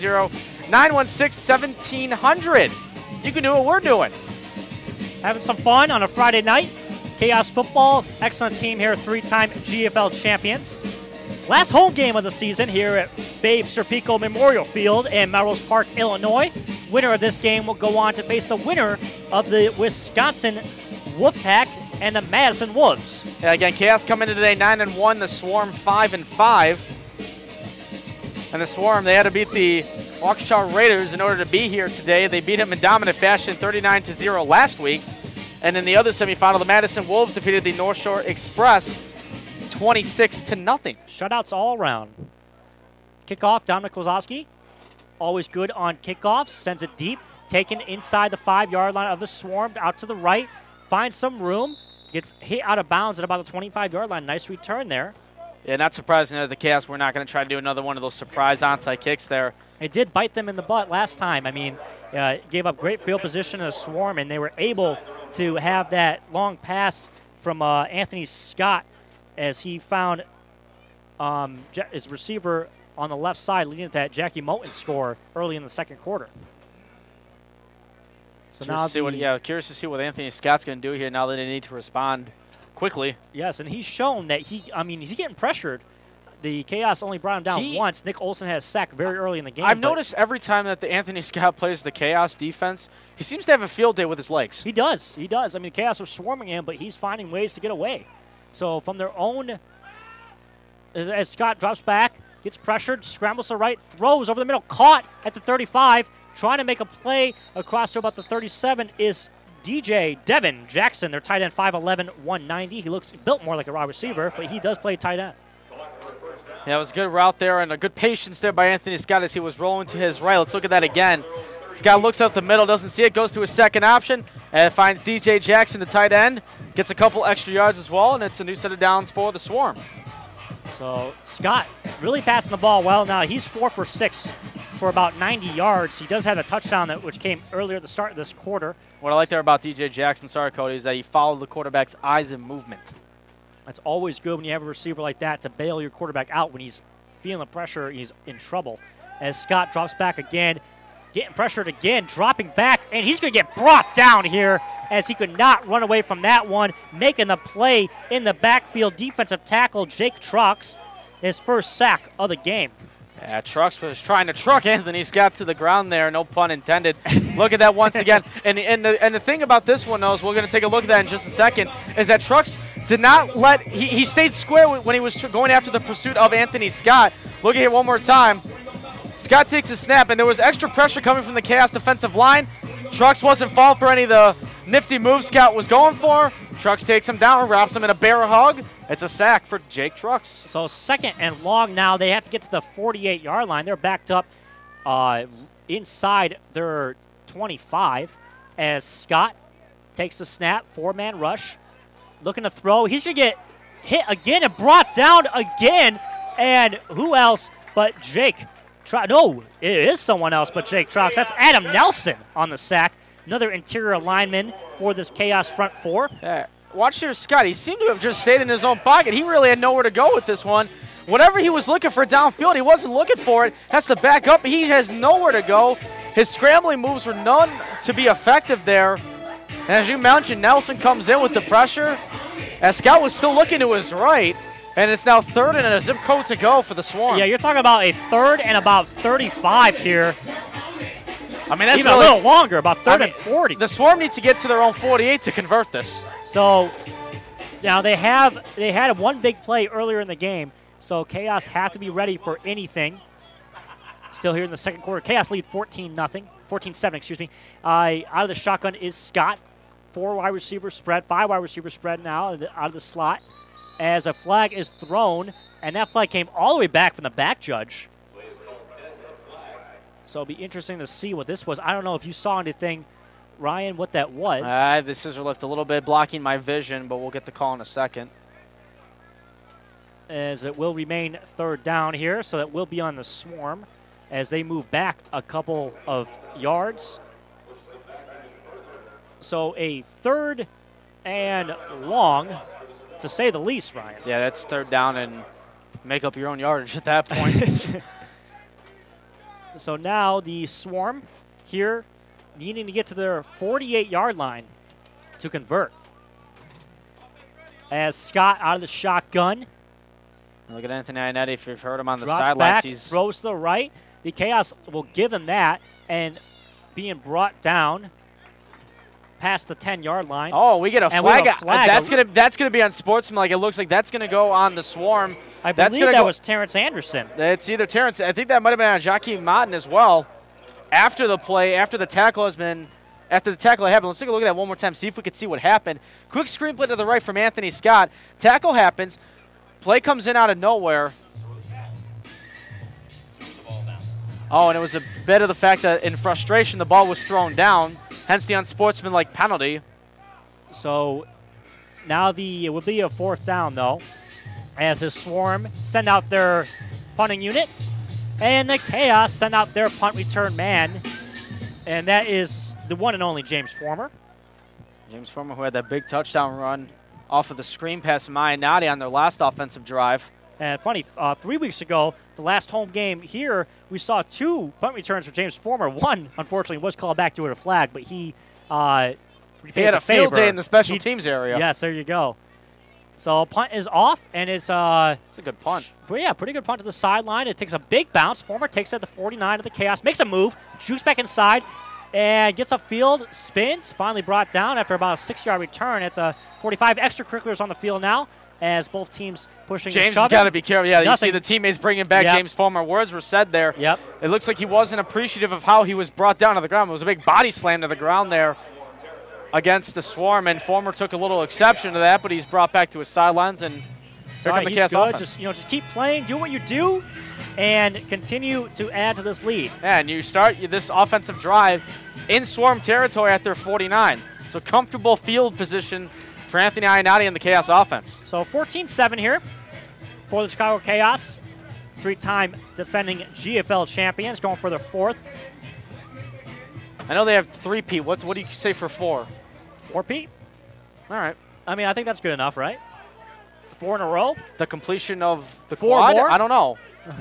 630-916-1700. You can do what we're doing.
Having some fun on a Friday night. Chaos football, excellent team here, 3-time GFL champions. Last home game of the season here at Babe Serpico Memorial Field in Melrose Park, Illinois. Winner of this game will go on to face the winner of the Wisconsin Wolfpack and the Madison Wolves.
Yeah, again, Chaos come into today 9-1, the Swarm 5-5. And the Swarm, they had to beat the Waukesha Raiders in order to be here today. They beat them in dominant fashion, 39-0 last week. And in the other semifinal, the Madison Wolves defeated the North Shore Express 26-0.
Shutouts all around. Kickoff, Dominic Kozlowski. Always good on kickoffs. Sends it deep. Taken inside the 5-yard line of the Swarm, out to the right. Finds some room. Gets hit out of bounds at about the 25-yard line. Nice return there.
Yeah, not surprising that the Chaos were not going to try to do another one of those surprise onside kicks there.
It did bite them in the butt last time. I mean, gave up great field position to the Swarm, and they were able to have that long pass from Anthony Scott as he found his receiver on the left side, leading to that Jackie Moten score early in the second quarter. So
curious to see what Anthony Scott's going to do here now that they need to respond quickly.
Yes, and he's shown that he's getting pressured. The Chaos only brought him down once. Nick Olson had a sack very early in the game.
I've noticed every time that the Anthony Scott plays the Chaos defense, he seems to have a field day with his legs.
He does. I mean, the Chaos are swarming him, but he's finding ways to get away. So from their own, as Scott drops back, gets pressured, scrambles to the right, throws over the middle, caught at the 35, trying to make a play across to about the 37 is DJ Devin Jackson, their tight end, 5'11", 190. He looks built more like a wide receiver, but he does play tight end.
Yeah, it was a good route there and a good patience there by Anthony Scott as he was rolling to his right. Let's look at that again. Scott looks up the middle, doesn't see it, goes to his second option, and finds DJ Jackson, the tight end. Gets a couple extra yards as well, and it's a new set of downs for the Swarm.
So Scott really passing the ball well now. He's 4 for 6 for about 90 yards. He does have a touchdown which came earlier at the start of this quarter.
What I like there about DJ Jackson, sorry, Cody, is that he followed the quarterback's eyes and movement.
That's always good when you have a receiver like that to bail your quarterback out when he's feeling the pressure, he's in trouble. As Scott drops back again, getting pressured again, dropping back, and he's going to get brought down here as he could not run away from that one, making the play in the backfield. Defensive tackle Jake Trucks, his first sack of the game.
Yeah, Trucks was trying to truck Anthony Scott to the ground there, no pun intended. Look at that once again. And the thing about this one, though, is we're going to take a look at that in just a second, is that Trucks did not let, he stayed square when he was going after the pursuit of Anthony Scott. Look at it one more time. Scott takes a snap, and there was extra pressure coming from the Chaos defensive line. Trucks wasn't falling for any of the nifty moves Scott was going for. Trucks takes him down, wraps him in a bear hug. It's a sack for Jake Trucks.
So second and long now. They have to get to the 48-yard line. They're backed up inside their 25 as Scott takes the snap, 4-man rush, looking to throw. He's going to get hit again and brought down again. And who else but Jake Trucks? No, it is someone else but Jake Trucks. That's Adam Nelson on the sack. Another interior lineman for this Chaos front four.
Yeah. Watch here, Scott. He seemed to have just stayed in his own pocket. He really had nowhere to go with this one. Whatever he was looking for downfield, he wasn't looking for it. Has to back up. He has nowhere to go. His scrambling moves were none to be effective there. And as you mentioned, Nelson comes in with the pressure. As Scott was still looking to his right. And it's now third and a zip code to go for the Swarm.
Yeah, you're talking about a third and about 35 here.
I mean, that's
even
really,
a little longer, about third and 40.
The Swarm needs to get to their own 48 to convert this.
So now they had one big play earlier in the game, so Chaos have to be ready for anything. Still here in the second quarter. Chaos lead 14-7, excuse me. Out of the shotgun is Scott. 5 wide receiver spread now out of the slot as a flag is thrown, and that flag came all the way back from the back judge. So it'll be interesting to see what this was. I don't know if you saw anything, Ryan, what that was.
The scissor lift a little bit, blocking my vision, but we'll get the call in a second.
As it will remain third down here, so that will be on the Swarm as they move back a couple of yards. So a third and long, to say the least, Ryan.
Yeah, that's third down and make up your own yardage at that point.
So now the Swarm here needing to get to their 48-yard line to convert. As Scott out of the shotgun.
Look at Anthony Ionetti, if you've heard him on the
sidelines.
sidelines.
Back, throws to the right. The Chaos will give them that, and being brought down past the 10-yard line.
Oh, we get a flag. That's gonna be unsportsmanlike. It looks like that's gonna go on the Swarm.
I believe that was Terrence Anderson.
It's either Terrence. I think that might have been on Joaquin Martin as well. After the play, after the tackle happened, let's take a look at that one more time, see if we can see what happened. Quick screen play to the right from Anthony Scott. Tackle happens. Play comes in out of nowhere. Oh, and it was a bit of the fact that in frustration the ball was thrown down, hence the unsportsmanlike penalty.
So now it will be a fourth down, though, as the Swarm send out their punting unit, and the Chaos send out their punt return man, and that is the one and only James Former.
James Former, who had that big touchdown run off of the screen pass from Ionetti on their last offensive drive.
And funny, 3 weeks ago, the last home game here, we saw 2 punt returns for James Former. One, unfortunately, was called back due to a flag, but he
had a field day in the special teams area.
Yes, there you go. So punt is off, and it's a
good punt.
Yeah, pretty good punt to the sideline. It takes a big bounce. Former takes it at the 49 of the Chaos, makes a move, shoots back inside, and gets upfield, spins, finally brought down after about a 6-yard return at the 45. Extracurriculars on the field now as both teams pushing
James
and shoving.
has got to be careful. Yeah,
Nothing.
you see the teammates bringing back
Yep.
James Former. Words were said there.
Yep.
It looks like he wasn't appreciative of how he was brought down to the ground. It was a big body slam to the ground there against the Swarm, and Former took a little exception to that, but he's brought back to his sidelines, and here come the
He's
Chaos
good.
offense.
Just keep playing, do what you do, and continue to add to this lead.
Yeah, and you start this offensive drive in Swarm territory at their 49. So comfortable field position for Anthony Ionati and the Chaos offense.
So 14-7 here for the Chicago Chaos. 3-time defending GFL champions, going for their 4th.
I know they have 3-peat. What do you say for 4?
4-peat?
All right.
I mean, I think that's good enough, right? 4 in a row?
The completion of the
4
quad?
more?
I don't know.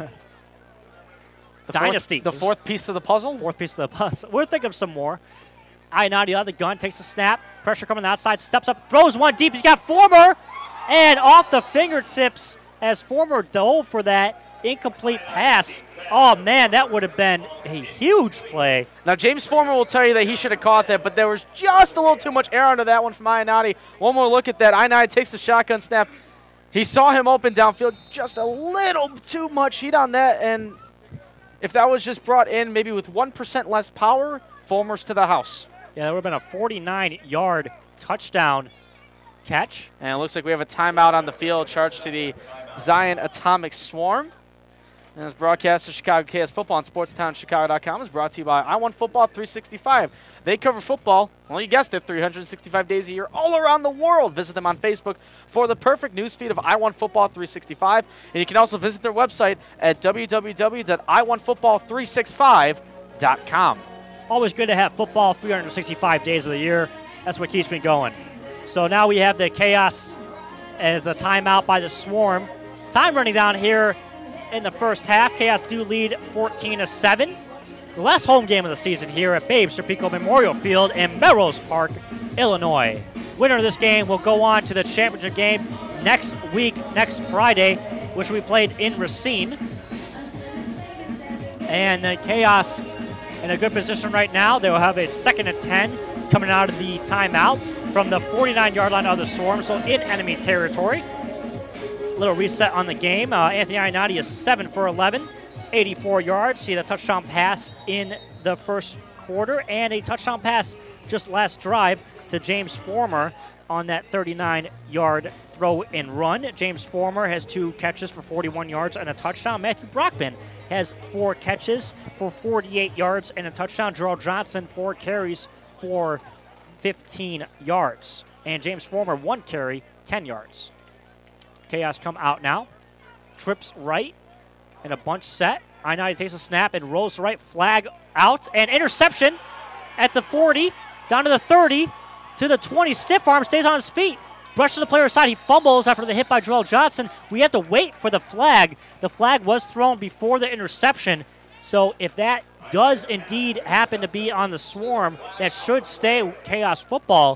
Dynasty.
The 4th piece to the puzzle?
4th piece of the puzzle. We'll think of some more. Ionati out of the gun, takes a snap. Pressure coming outside, steps up, throws one deep. He's got Former, and off the fingertips as Former dove for that incomplete pass. Oh, man, that would have been a huge play.
Now, James Former will tell you that he should have caught that, but there was just a little too much air under that one from Ionati. One more look at that. Ionati takes the shotgun snap. He saw him open downfield, just a little too much heat on that, and if that was just brought in maybe with 1% less power, Former's to the house.
Yeah, that would have been a 49-yard touchdown catch.
And it looks like we have a timeout on the field charged to the Zion Atomic Swarm. And this broadcast of Chicago Chaos Football on SportsTownChicago.com is brought to you by I1 Football 365. They cover football, well, you guessed it, 365 days a year all around the world. Visit them on Facebook for the perfect news feed of I1 Football 365. And you can also visit their website at www.i1football365.com.
Always good to have football 365 days of the year. That's what keeps me going. So now we have the Chaos as a timeout by the Swarm. Time running down here in the first half. Chaos do lead 14-7. The last home game of the season here at Babe Serpico Memorial Field in Melrose Park, Illinois. Winner of this game will go on to the championship game next week, next Friday, which will be played in Racine. And the Chaos in a good position right now. They will have a 2nd and 10 coming out of the timeout from the 49-yard line of the Swarm, so in enemy territory. Little reset on the game. Anthony Ionati is 7 for 11, 84 yards. See the touchdown pass in the first quarter and a touchdown pass just last drive to James Former on that 39-yard throw and run. James Former has 2 catches for 41 yards and a touchdown. Matthew Brockman has 4 catches for 48 yards and a touchdown. Gerald Johnson, 4 carries for 15 yards. And James Former, 1 carry, 10 yards. Chaos come out now. Trips right in a bunch set. Ionati takes a snap and rolls right. Flag out and interception at the 40, down to the 30, to the 20. Stiff arm, stays on his feet. Brush to the player's side. He fumbles after the hit by Gerald Johnson. We had to wait for the flag. The flag was thrown before the interception. So if that does indeed happen to be on the Swarm, that should stay Chaos football.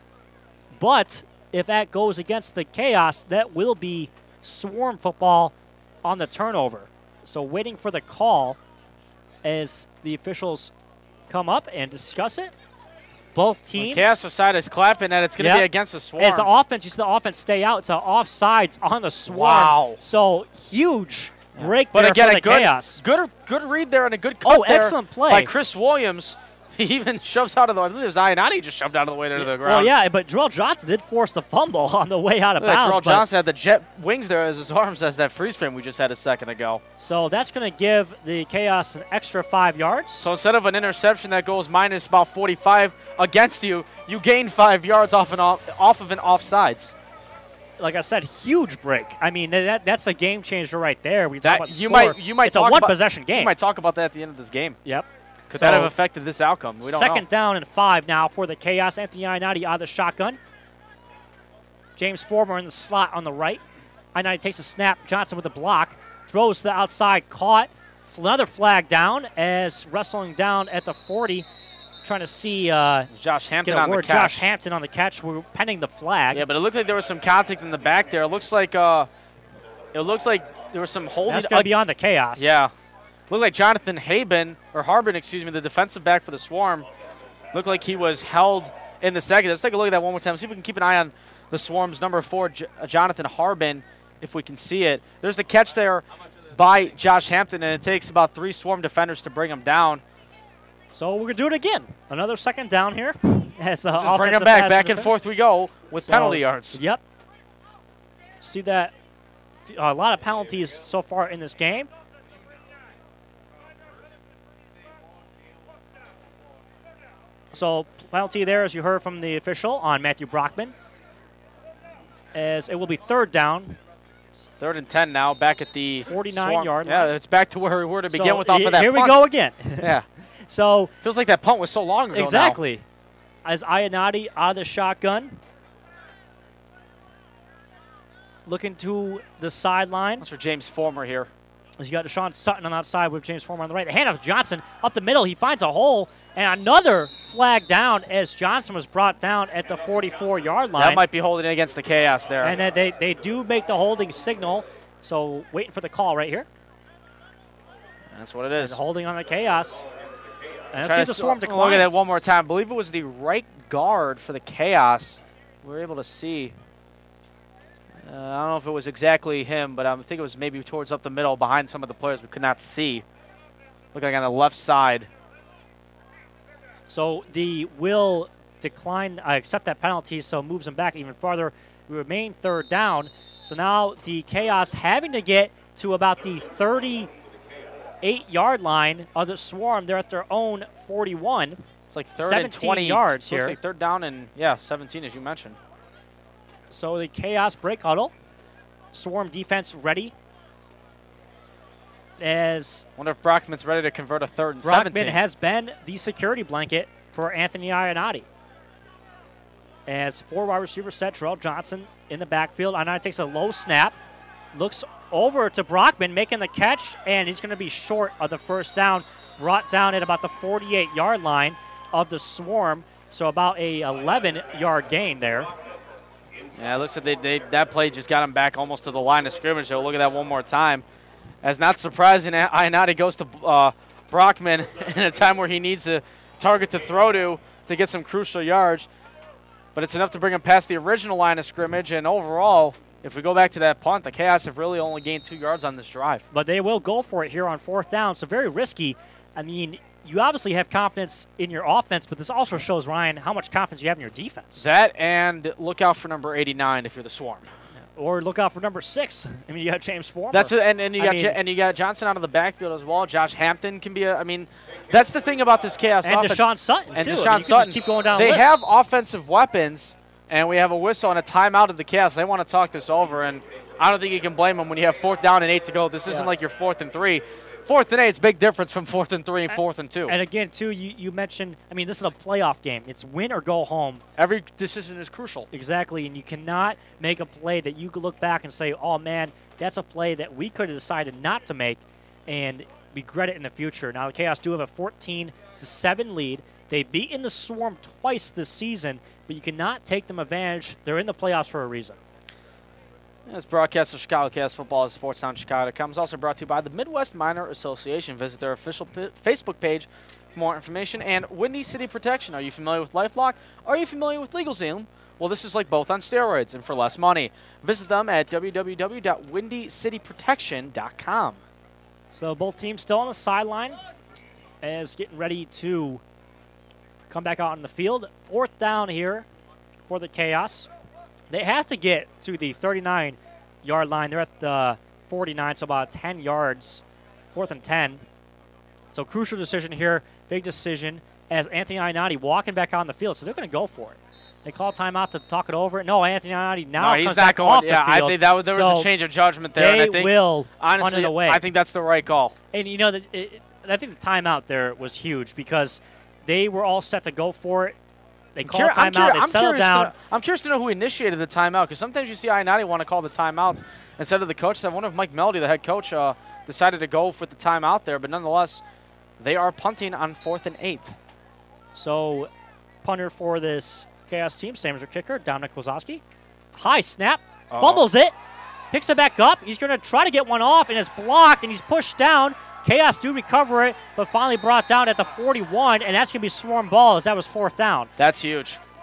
But if that goes against the Chaos, that will be Swarm football on the turnover. So waiting for the call as the officials come up and discuss it. Both teams.
Chaos side is clapping that it's going to be against the Swarm.
As the offense, you see the offense stay out. It's offsides on the Swarm.
Wow.
So huge break
but
there
again,
for the Chaos.
Good read there and a good cut there
excellent play
by Chris Williams. He even shoves out of the way. I believe it was Ionati just shoved out of the way to the ground.
Well, yeah, but Gerald Johnson did force the fumble on the way out of bounds.
Gerald Johnson had the jet wings there as his arms as that freeze frame we just had a second ago.
So that's going to give the Chaos an extra 5 yards.
So instead of an interception that goes minus about 45 against you, you gain 5 yards off of an offsides.
Like I said, huge break. I mean, that's a game changer right there. We talk about the
you
score.
might
it's a one-possession game.
You might talk about that at the end of this game.
Yep.
Could that have affected this outcome? We don't know.
2nd down and 5 now for the Chaos. Anthony Ionati out of the shotgun. James Former in the slot on the right. Ionati takes a snap. Johnson with the block. Throws to the outside. Caught. Another flag down as wrestling down at the 40. Trying to see
Josh Hampton on the catch.
Josh Hampton on the catch. We're pending the flag.
Yeah, but it looked like there was some contact in the back there. It looks like there was some holding.
That's going to be on the Chaos.
Yeah. Looked like Jonathan Harbin, the defensive back for the Swarm, looked like he was held in the second. Let's take a look at that one more time. See if we can keep an eye on the Swarm's number 4, Jonathan Harbin, if we can see it. There's the catch there by Josh Hampton, and it takes about 3 Swarm defenders to bring him down.
So we're going to do it again. Another second down here. As
Just bring him back and forth we go with penalty yards.
Yep. See that? A lot of penalties so far in this game. So penalty there, as you heard from the official, on Matthew Brockman. As it will be 3rd down.
3rd and 10 now, back at the
49-yard line.
Yeah, it's back to where we were to begin with off of that
Here
punt.
we go again.
Yeah.
So
feels like that punt was so long ago
exactly.
now.
As Ionati out of the shotgun. Looking to the sideline.
That's for James Former here.
As you got Deshaun Sutton on the outside with James Former on the right. The handoff to Johnson up the middle. He finds a hole. And another flag down as Johnson was brought down at the 44-yard line.
That might be holding it against the Chaos there.
And then they do make the holding signal. So waiting for the call right here.
That's what it is.
And holding on the Chaos. And let's see if the Swarm declines.
Look at that one more time. I believe it was the right guard for the Chaos. We were able to see. I don't know if it was exactly him, but I think it was maybe towards up the middle behind some of the players we could not see. Looking like on the left side.
So the will decline, accept that penalty, so moves them back even farther. We remain 3rd down. So now the Chaos having to get to about the 38-yard line of the Swarm. They're at their own 41.
It's like 3rd and 20
yards here.
Looks like 3rd down and, yeah, 17 as you mentioned.
So the Chaos break huddle. Swarm defense ready. As
wonder if Brockman's ready to convert a 3rd and
17.
Brockman
has been the security blanket for Anthony Ionati. As 4 wide receivers set, Terrell Johnson in the backfield. Ionati takes a low snap, looks over to Brockman, making the catch, and he's going to be short of the 1st down, brought down at about the 48-yard line of the Swarm, so about a 11-yard gain there.
Yeah, it looks like that play just got him back almost to the line of scrimmage, so look at that one more time. As not surprising, Ionati goes to Brockman in a time where he needs a target to throw to get some crucial yards. But it's enough to bring him past the original line of scrimmage. And overall, if we go back to that punt, the Chaos have really only gained 2 yards on this drive.
But they will go for it here on 4th down, so very risky. I mean, you obviously have confidence in your offense, but this also shows, Ryan, how much confidence you have in your defense.
That, and look out for number 89 if you're the Swarm.
Or look out for number 6. I mean, you got James Former.
That's it, and you got Johnson out of the backfield as well. Josh Hampton can be that's the thing about this Chaos
and
offense.
Deshaun Sutton,
and
too.
Deshaun
I mean,
Sutton.
Just keep going down
they
the list.
have offensive weapons, and we have a whistle and a timeout of the Chaos. They want to talk this over, and I don't think you can blame them when you have 4th down and 8 to go. This isn't like your 4th and 3. 4th and 8 is a big difference from 4th and 3 and 4th and 2.
And again, too, you mentioned, I mean, this is a playoff game. It's win or go home.
Every decision is crucial.
Exactly, and you cannot make a play that you could look back and say, oh, man, that's a play that we could have decided not to make and regret it in the future. Now, the Chaos do have a 14-7 lead. They've beaten the Swarm twice this season, but you cannot take them advantage. They're in the playoffs for a reason.
This broadcast of ChicagoCast Football is SportsTownChicago.com. It's also brought to you by the Midwest Minor Association. Visit their official Facebook page for more information. And Windy City Protection. Are you familiar with LifeLock? Are you familiar with LegalZoom? Well, this is like both on steroids and for less money. Visit them at www.windycityprotection.com.
So both teams still on the sideline as getting ready to come back out on the field. 4th down here for the Chaos. They have to get to the 39-yard line. They're at the 49, so about 10 yards. 4th and 10. So crucial decision here, big decision, as Anthony Ionati walking back out on the field. So they're going to go for it. They call timeout to talk it over. No, Anthony Ionati now comes back off the field.
I think there was a change of judgment there.
They
and I think,
will
honestly,
punt it away.
I think that's the right call.
And, you know, I think the timeout there was huge because they were all set to go for it. They call timeout. They settle down.
I'm curious to know who initiated the timeout because sometimes you see Ionati want to call the timeouts instead of the coach. I wonder if Mike Melody, the head coach, decided to go for the timeout there. But nonetheless, they are punting on 4th and 8.
So, punter for this Chaos team, same as their kicker, Dominic Wazowski. High snap, fumbles it, picks it back up. He's going to try to get one off, and it's blocked, and he's pushed down. Chaos do recover it, but finally brought down at the 41, and that's going to be Swarm ball as that was 4th down.
That's huge.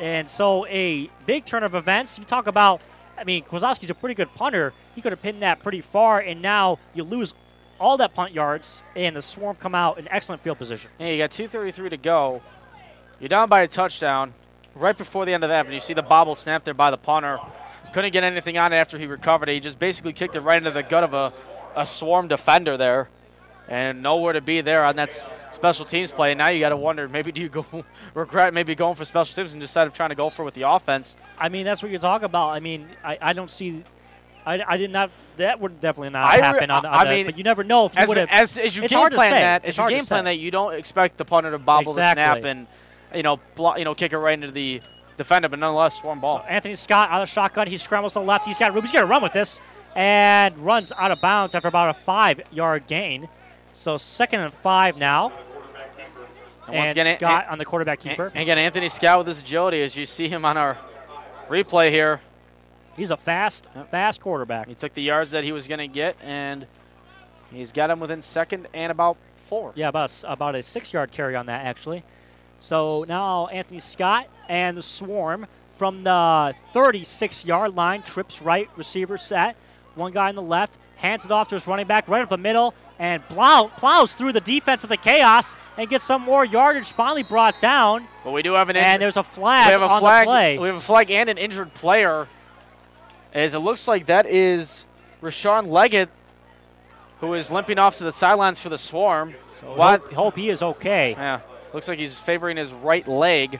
And so a big turn of events. You talk about, I mean, Kozlowski's a pretty good punter. He could have pinned that pretty far, and now you lose all that punt yards, and the Swarm come out in excellent field position.
Yeah, you got 2:33 to go. You're down by a touchdown. Right before the end of that, and you see the bobble snap there by the punter. Couldn't get anything on it after he recovered it. He just basically kicked it right into the gut of a Swarm defender there. And nowhere to be there on that special teams play. And now you got to wonder, maybe do you regret maybe going for special teams instead of trying to go for with the offense?
I mean, that's what you're talking about. I mean, I don't see – I did not – that would definitely not happen on that. But you never know if you would have –
As you game plan that, you don't expect the punter to bobble the snap and, kick it right into the defender, but nonetheless, Swarm ball.
So Anthony Scott out of shotgun. He scrambles to the left. He's got room. He's going to run with this and runs out of bounds after about a 5-yard gain. So 2nd and 5 now. And again, Scott on the quarterback keeper.
And again, Anthony Scott with his agility, as you see him on our replay here.
He's a fast quarterback.
He took the yards that he was going to get, and he's got him within 2nd and about 4.
Yeah, about a 6-yard carry on that, actually. So now Anthony Scott and the Swarm from the 36-yard line, trips right, receiver set. One guy on the left, hands it off to his running back right up the middle, and plows through the defense of the Chaos and gets some more yardage finally brought down.
But we do have an
and there's a flag on the play.
We have a flag and an injured player, as it looks like that is Rashawn Leggett, who is limping off to the sidelines for the Swarm.
So hope he is okay.
Yeah, looks like he's favoring his right leg.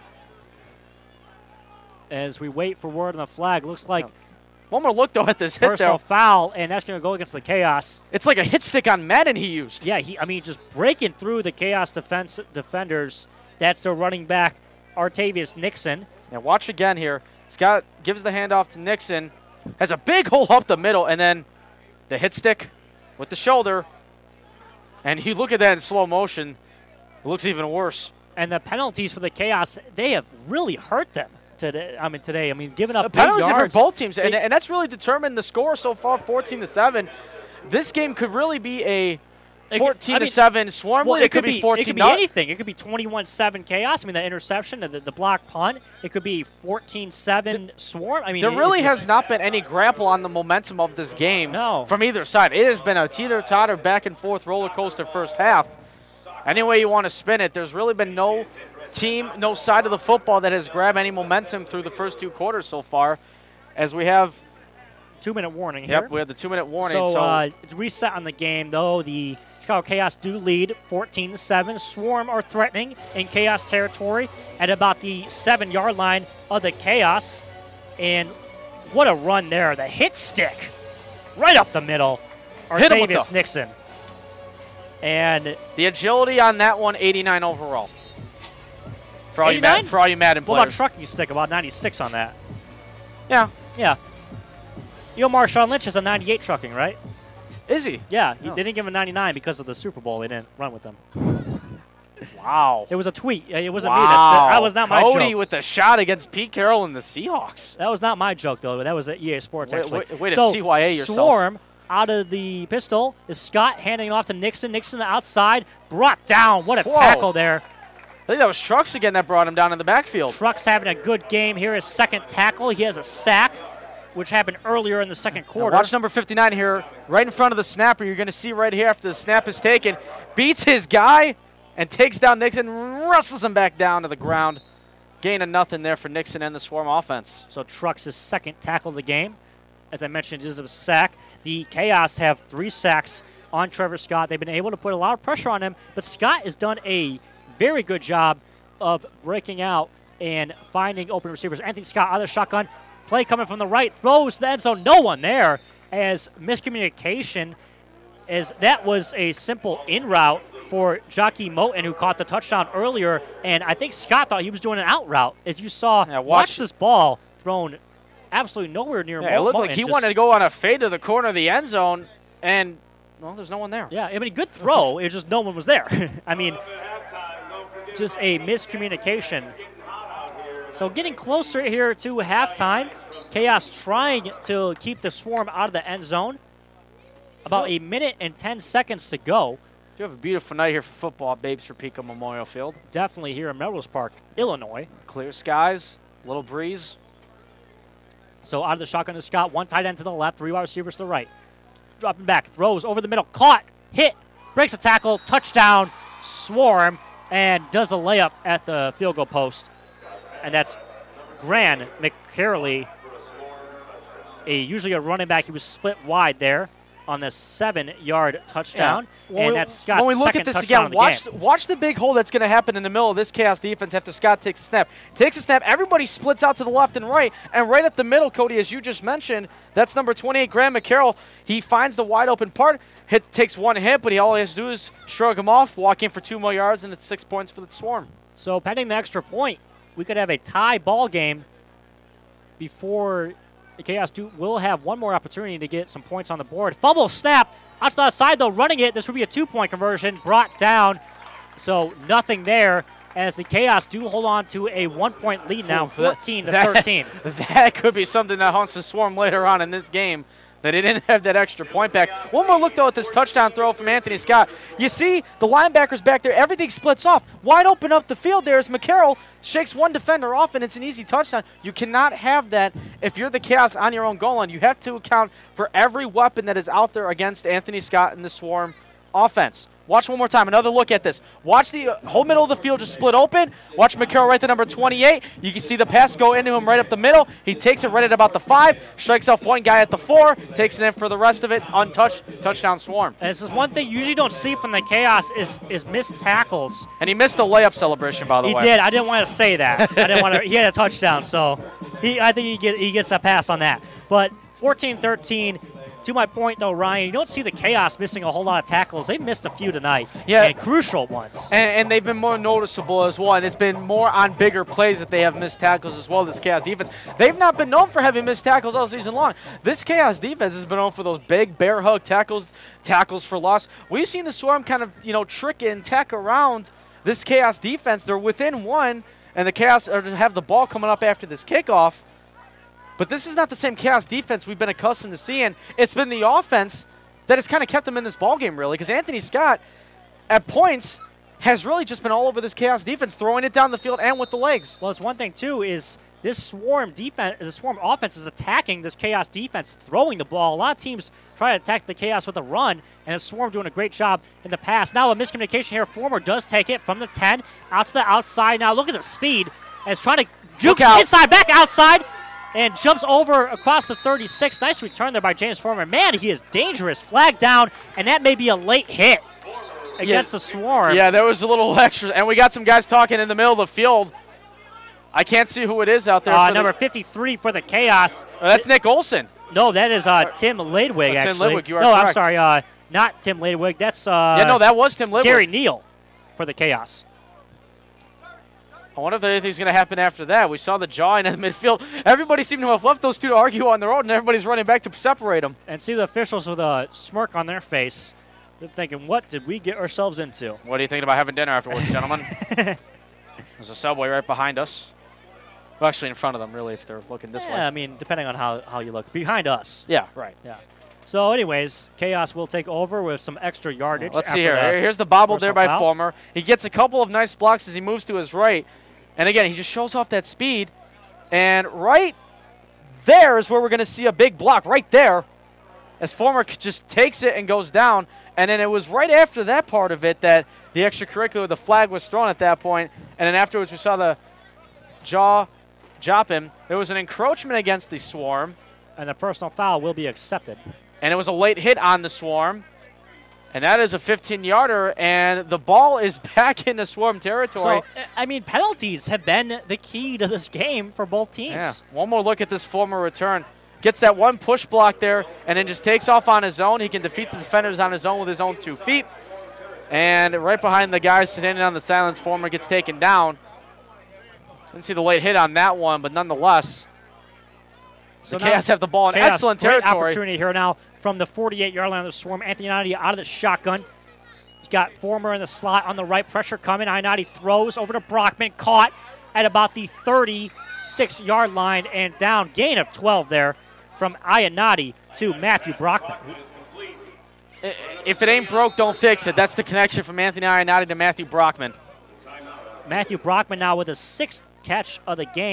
As we wait for word on the flag, looks like
one more look, though, at this hit there.
Personal foul, and that's going to go against the Chaos.
It's like a hit stick on Madden he used.
Yeah, just breaking through the Chaos defenders. That's the running back, Artavius Nixon.
Now watch again here. Scott gives the handoff to Nixon. Has a big hole up the middle, and then the hit stick with the shoulder. And you look at that in slow motion, it looks even worse.
And the penalties for the Chaos, they have really hurt them. Today, giving up
the penalties
big yards
for both teams, and that's really determined the score so far, 14-7. This game could really be a 14-7 Swarm.
Well,
it could be 14.
It could be anything. It could be 21-7 Chaos. I mean, the interception, the block punt. It could be 14-7 Swarm. I mean,
there really has not been any grapple on the momentum of this game from either side. It has been a teeter-totter, back-and-forth roller coaster first half. Any way you want to spin it, there's really been no team, no side of the football that has grabbed any momentum through the first 2 quarters so far, as we have
2-minute warning here.
Yep, we have the 2-minute warning.
So reset on the game, though. The Chicago Chaos do lead 14-7. Swarm are threatening in Chaos territory at about the 7-yard line of the Chaos. And what a run there. The hit stick right up the middle. Artavius Nixon. And
the agility on that one, 89 overall. For all you Madden players.
What about trucking stick? About 96 on that.
Yeah.
Marshawn Lynch is a 98 trucking, right?
Is he?
Yeah. They didn't give him a 99 because of the Super Bowl. They didn't run with them.
Wow.
It was a tweet. It wasn't me. That was not my joke.
Cody with the shot against Pete Carroll and the Seahawks.
That was not my joke, though. That was at EA Sports, actually.
Way to CYA yourself.
Swarm out of the pistol is Scott handing it off to Nixon. Nixon the outside. Brought down. What a tackle there.
I think that was Trucks again that brought him down in the backfield.
Trucks having a good game here. His 2nd tackle. He has a sack, which happened earlier in the 2nd quarter.
Now watch number 59 here, right in front of the snapper. You're going to see right here after the snap is taken. Beats his guy and takes down Nixon, wrestles him back down to the ground. Gain of nothing there for Nixon and the Swarm offense.
So Trucks' 2nd tackle of the game. As I mentioned, is a sack. The Chaos have 3 sacks on Trevor Scott. They've been able to put a lot of pressure on him, but Scott has done a very good job of breaking out and finding open receivers. Anthony Scott out of the shotgun. Play coming from the right. Throws the end zone. No one there, as miscommunication, as that was a simple in route for Jockey Moten, who caught the touchdown earlier. And I think Scott thought he was doing an out route. As you saw, watch this ball thrown absolutely nowhere near Moten.
It looked like he wanted to go on a fade to the corner of the end zone, and, well, there's no one there.
Yeah, I mean, good throw. It was just no one was there. I mean, just a miscommunication. So getting closer here to halftime. Chaos trying to keep the Swarm out of the end zone. About 1 minute and 10 seconds to go.
You have a beautiful night here for football, Babes for Pico Memorial Field.
Definitely here in Melrose Park, Illinois.
Clear skies. Little breeze.
So out of the shotgun is Scott. One tight end to the left, 3 wide receivers to the right. Dropping back, throws over the middle, caught, hit, breaks a tackle, touchdown, Swarm, and does the layup at the field goal post. And that's Gran McCarley, usually a running back. He was split wide there on the 7-yard touchdown.
Yeah.
And that's Scott's
when we look
second
at this
touchdown
again,
of the game.
watch the big hole that's going to happen in the middle of this Chaos defense after Scott takes a snap. Takes a snap, everybody splits out to the left and right, and right at the middle, Cody, as you just mentioned, that's number 28, Graham McCarroll. He finds the wide open part, takes one hit, but all he has to do is shrug him off, walk in for 2 more yards, and it's 6 points for the Swarm.
So pending the extra point, we could have a tie ball game before the Chaos will have one more opportunity to get some points on the board. Fumble snap. Out to the outside, though, running it. This would be a 2-point conversion. Brought down. So nothing there as the Chaos do hold on to a 1-point lead now, 14-13.
That could be something that haunts the Swarm later on in this game, that he didn't have that extra point back. One more look, though, at this touchdown throw from Anthony Scott. You see the linebackers back there. Everything splits off. Wide open up the field there is McCarroll. Shakes one defender off, and it's an easy touchdown. You cannot have that if you're the Chaos on your own goal line. You have to account for every weapon that is out there against Anthony Scott and the Swarm offense. Watch one more time. Another look at this. Watch the whole middle of the field just split open. Watch McCarroll right to number 28. You can see the pass go into him right up the middle. He takes it right at about the 5. Strikes off one guy at the 4. Takes it in for the rest of it. Untouched. Touchdown Swarm.
And this is one thing you usually don't see from the Chaos is missed tackles.
And he missed the layup celebration, by the way.
He did. I didn't want to say that. I didn't want to. He had a touchdown, so I think he gets a pass on that. But 14-13. To my point, though, Ryan, you don't see the Chaos missing a whole lot of tackles. They've missed a few tonight, and crucial ones.
And they've been more noticeable as well, and it's been more on bigger plays that they have missed tackles as well, this Chaos defense. They've not been known for having missed tackles all season long. This Chaos defense has been known for those big bear hug tackles for loss. We've seen the Swarm kind of, trick and tack around this Chaos defense. They're within 1, and the Chaos have the ball coming up after this kickoff. But this is not the same Chaos defense we've been accustomed to seeing. It's been the offense that has kind of kept them in this ballgame, really, because Anthony Scott, at points, has really just been all over this Chaos defense, throwing it down the field and with the legs.
Well, it's one thing, too, is this Swarm defense, the Swarm offense is attacking this Chaos defense, throwing the ball. A lot of teams try to attack the Chaos with a run, and the Swarm doing a great job in the pass. Now a miscommunication here. Former does take it from the 10 out to the outside. Now look at the speed as trying to juke inside, back outside. And jumps over across the 36. Nice return there by James Former. Man, he is dangerous. Flag down, and that may be a late hit against the Swarm.
Yeah, there was a little extra. And we got some guys talking in the middle of the field. I can't see who it is out there.
Number 53 for the Chaos.
That's Nick Olson.
No, that is Tim Ladwig, actually.
Tim Ladwig, you are correct.
I'm sorry. Not Tim Ladwig. That's
that was Tim Ladwig.
Gary Neal for the Chaos.
I wonder if anything's going to happen after that. We saw the jawing in the midfield. Everybody seemed to have left those two to argue on their own, and everybody's running back to separate them.
And see the officials with a smirk on their face. They're thinking, what did we get ourselves into?
What are you thinking about having dinner afterwards, gentlemen? There's a Subway right behind us. Well, actually in front of them, really, if they're looking this way.
Yeah, I mean, depending on how you look. Behind us.
Yeah, right.
Yeah. So, anyways, Chaos will take over with some extra yardage.
Let's see here. Here's the bobble there by Former. He gets a couple of nice blocks as he moves to his right. And again, he just shows off that speed. And right there is where we're going to see a big block, right there, as Former just takes it and goes down. And then it was right after that part of it that the extracurricular, the flag was thrown at that point. And then afterwards we saw the drop him. There was an encroachment against the Swarm.
And the personal foul will be accepted.
And it was a late hit on the Swarm. And that is a 15-yarder, and the ball is back into Swarm territory.
So, I mean, penalties have been the key to this game for both teams.
Yeah. One more look at this Former return. Gets that one push block there, and then just takes off on his own. He can defeat the defenders on his own with his own 2 feet. And right behind the guys standing on the silence, Former gets taken down. Didn't see the late hit on that one, but nonetheless, the Chaos have the ball in excellent territory.
Great opportunity here now from the 48-yard line of the Swarm. Anthony Inotti out of the shotgun. He's got Former in the slot on the right. Pressure coming. Inotti throws over to Brockman. Caught at about the 36-yard line and down. Gain of 12 there from Inotti to Matthew Brockman.
If it ain't broke, don't fix it. That's the connection from Anthony Inotti to Matthew Brockman.
Matthew Brockman now with his 6th catch of the game.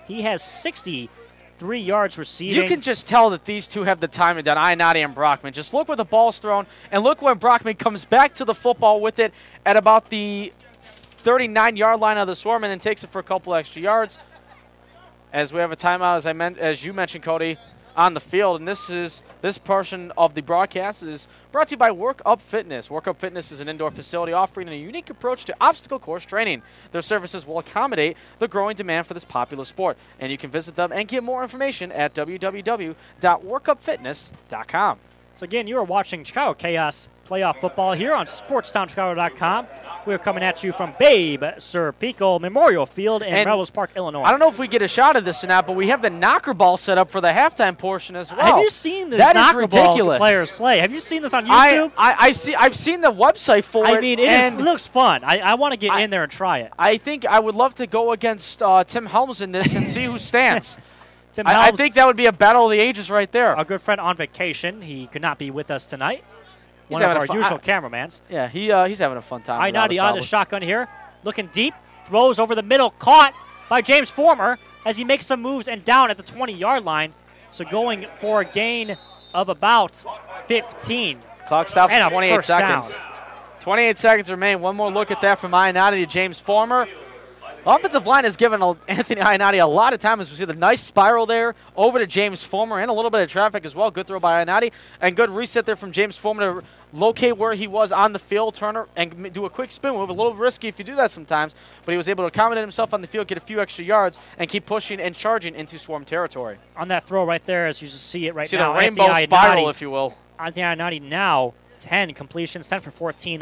He has 63 yards receiving.
You can just tell that these two have the timing done, Ionati and Brockman. Just look where the ball's thrown, and look when Brockman comes back to the football with it at about the 39-yard line of the Swarm, and then takes it for a couple extra yards. As we have a timeout, as you mentioned, Cody, on the field, and this portion of the broadcast is brought to you by Work Up Fitness. Work Up Fitness is an indoor facility offering a unique approach to obstacle course training. Their services will accommodate the growing demand for this popular sport, and you can visit them and get more information at www.workupfitness.com.
So again, you are watching Chicago Chaos playoff football here on SportsTownChicago.com. We're coming at you from Babe Serpico Memorial Field in Rebels Park, Illinois.
I don't know if we get a shot of this or not, but we have the knocker ball set up for the halftime portion as well.
Have you seen this knocker ball the players play? Have you seen this on YouTube?
I've seen the website for it.
I mean, it looks fun. I want to get in there and try it.
I think I would love to go against Tim Helms in this and see who stands.
Tim Helms,
I think that would be a battle of the ages right there.
A good friend on vacation. He could not be with us tonight. One of our usual cameramans.
Yeah, he's having a fun time.
Ionati on the shotgun here. Looking deep. Throws over the middle. Caught by James Former as he makes some moves and down at the 20-yard line. So going for a gain of about 15.
Clock stops at 28 seconds.
Down.
28 seconds remain. One more look at that from Ionati to James Former. Offensive line has given Anthony Ionati a lot of time as we see the nice spiral there over to James Former and a little bit of traffic as well. Good throw by Ionati and good reset there from James Former to locate where he was on the field, turn and do a quick spin move. A little risky if you do that sometimes, but he was able to accommodate himself on the field, get a few extra yards, and keep pushing and charging into Swarm territory.
On that throw right there, as you just see it right
see
now.
See the rainbow spiral, if you will.
Anthony Ionati now 10 completions, 10 for 14,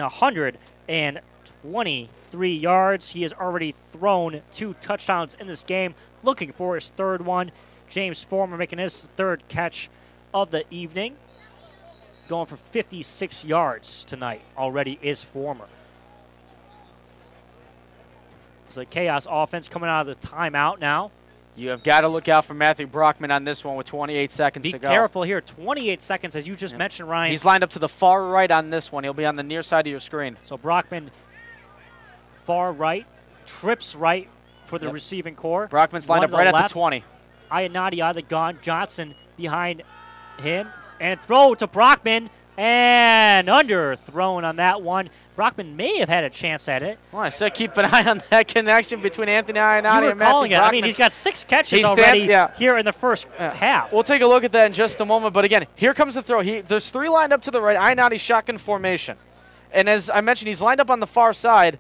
123 yards. He has already thrown 2 touchdowns in this game, looking for his third one. James Former making his third catch of the evening. Going for 56 yards tonight already is Former. So the Chaos offense coming out of the timeout now.
You have got to look out for Matthew Brockman on this one with 28 seconds to go.
Be careful here. 28 seconds, as you just mentioned, Ryan.
He's lined up to the far right on this one. He'll be on the near side of your screen.
So Brockman far right, trips right for the receiving core.
Brockman's lined up right at the 20.
Ionati out of the gun. Johnson behind him. And throw to Brockman. And underthrown on that one. Brockman may have had a chance at it.
Well, I said keep an eye on that connection between Anthony Ionati and Matthew Brockman.
I mean, he's got 6 catches already here in the first half.
We'll take a look at that in just a moment. But again, here comes the throw. There's 3 lined up to the right. Ionati shotgun formation. And as I mentioned, he's lined up on the far side.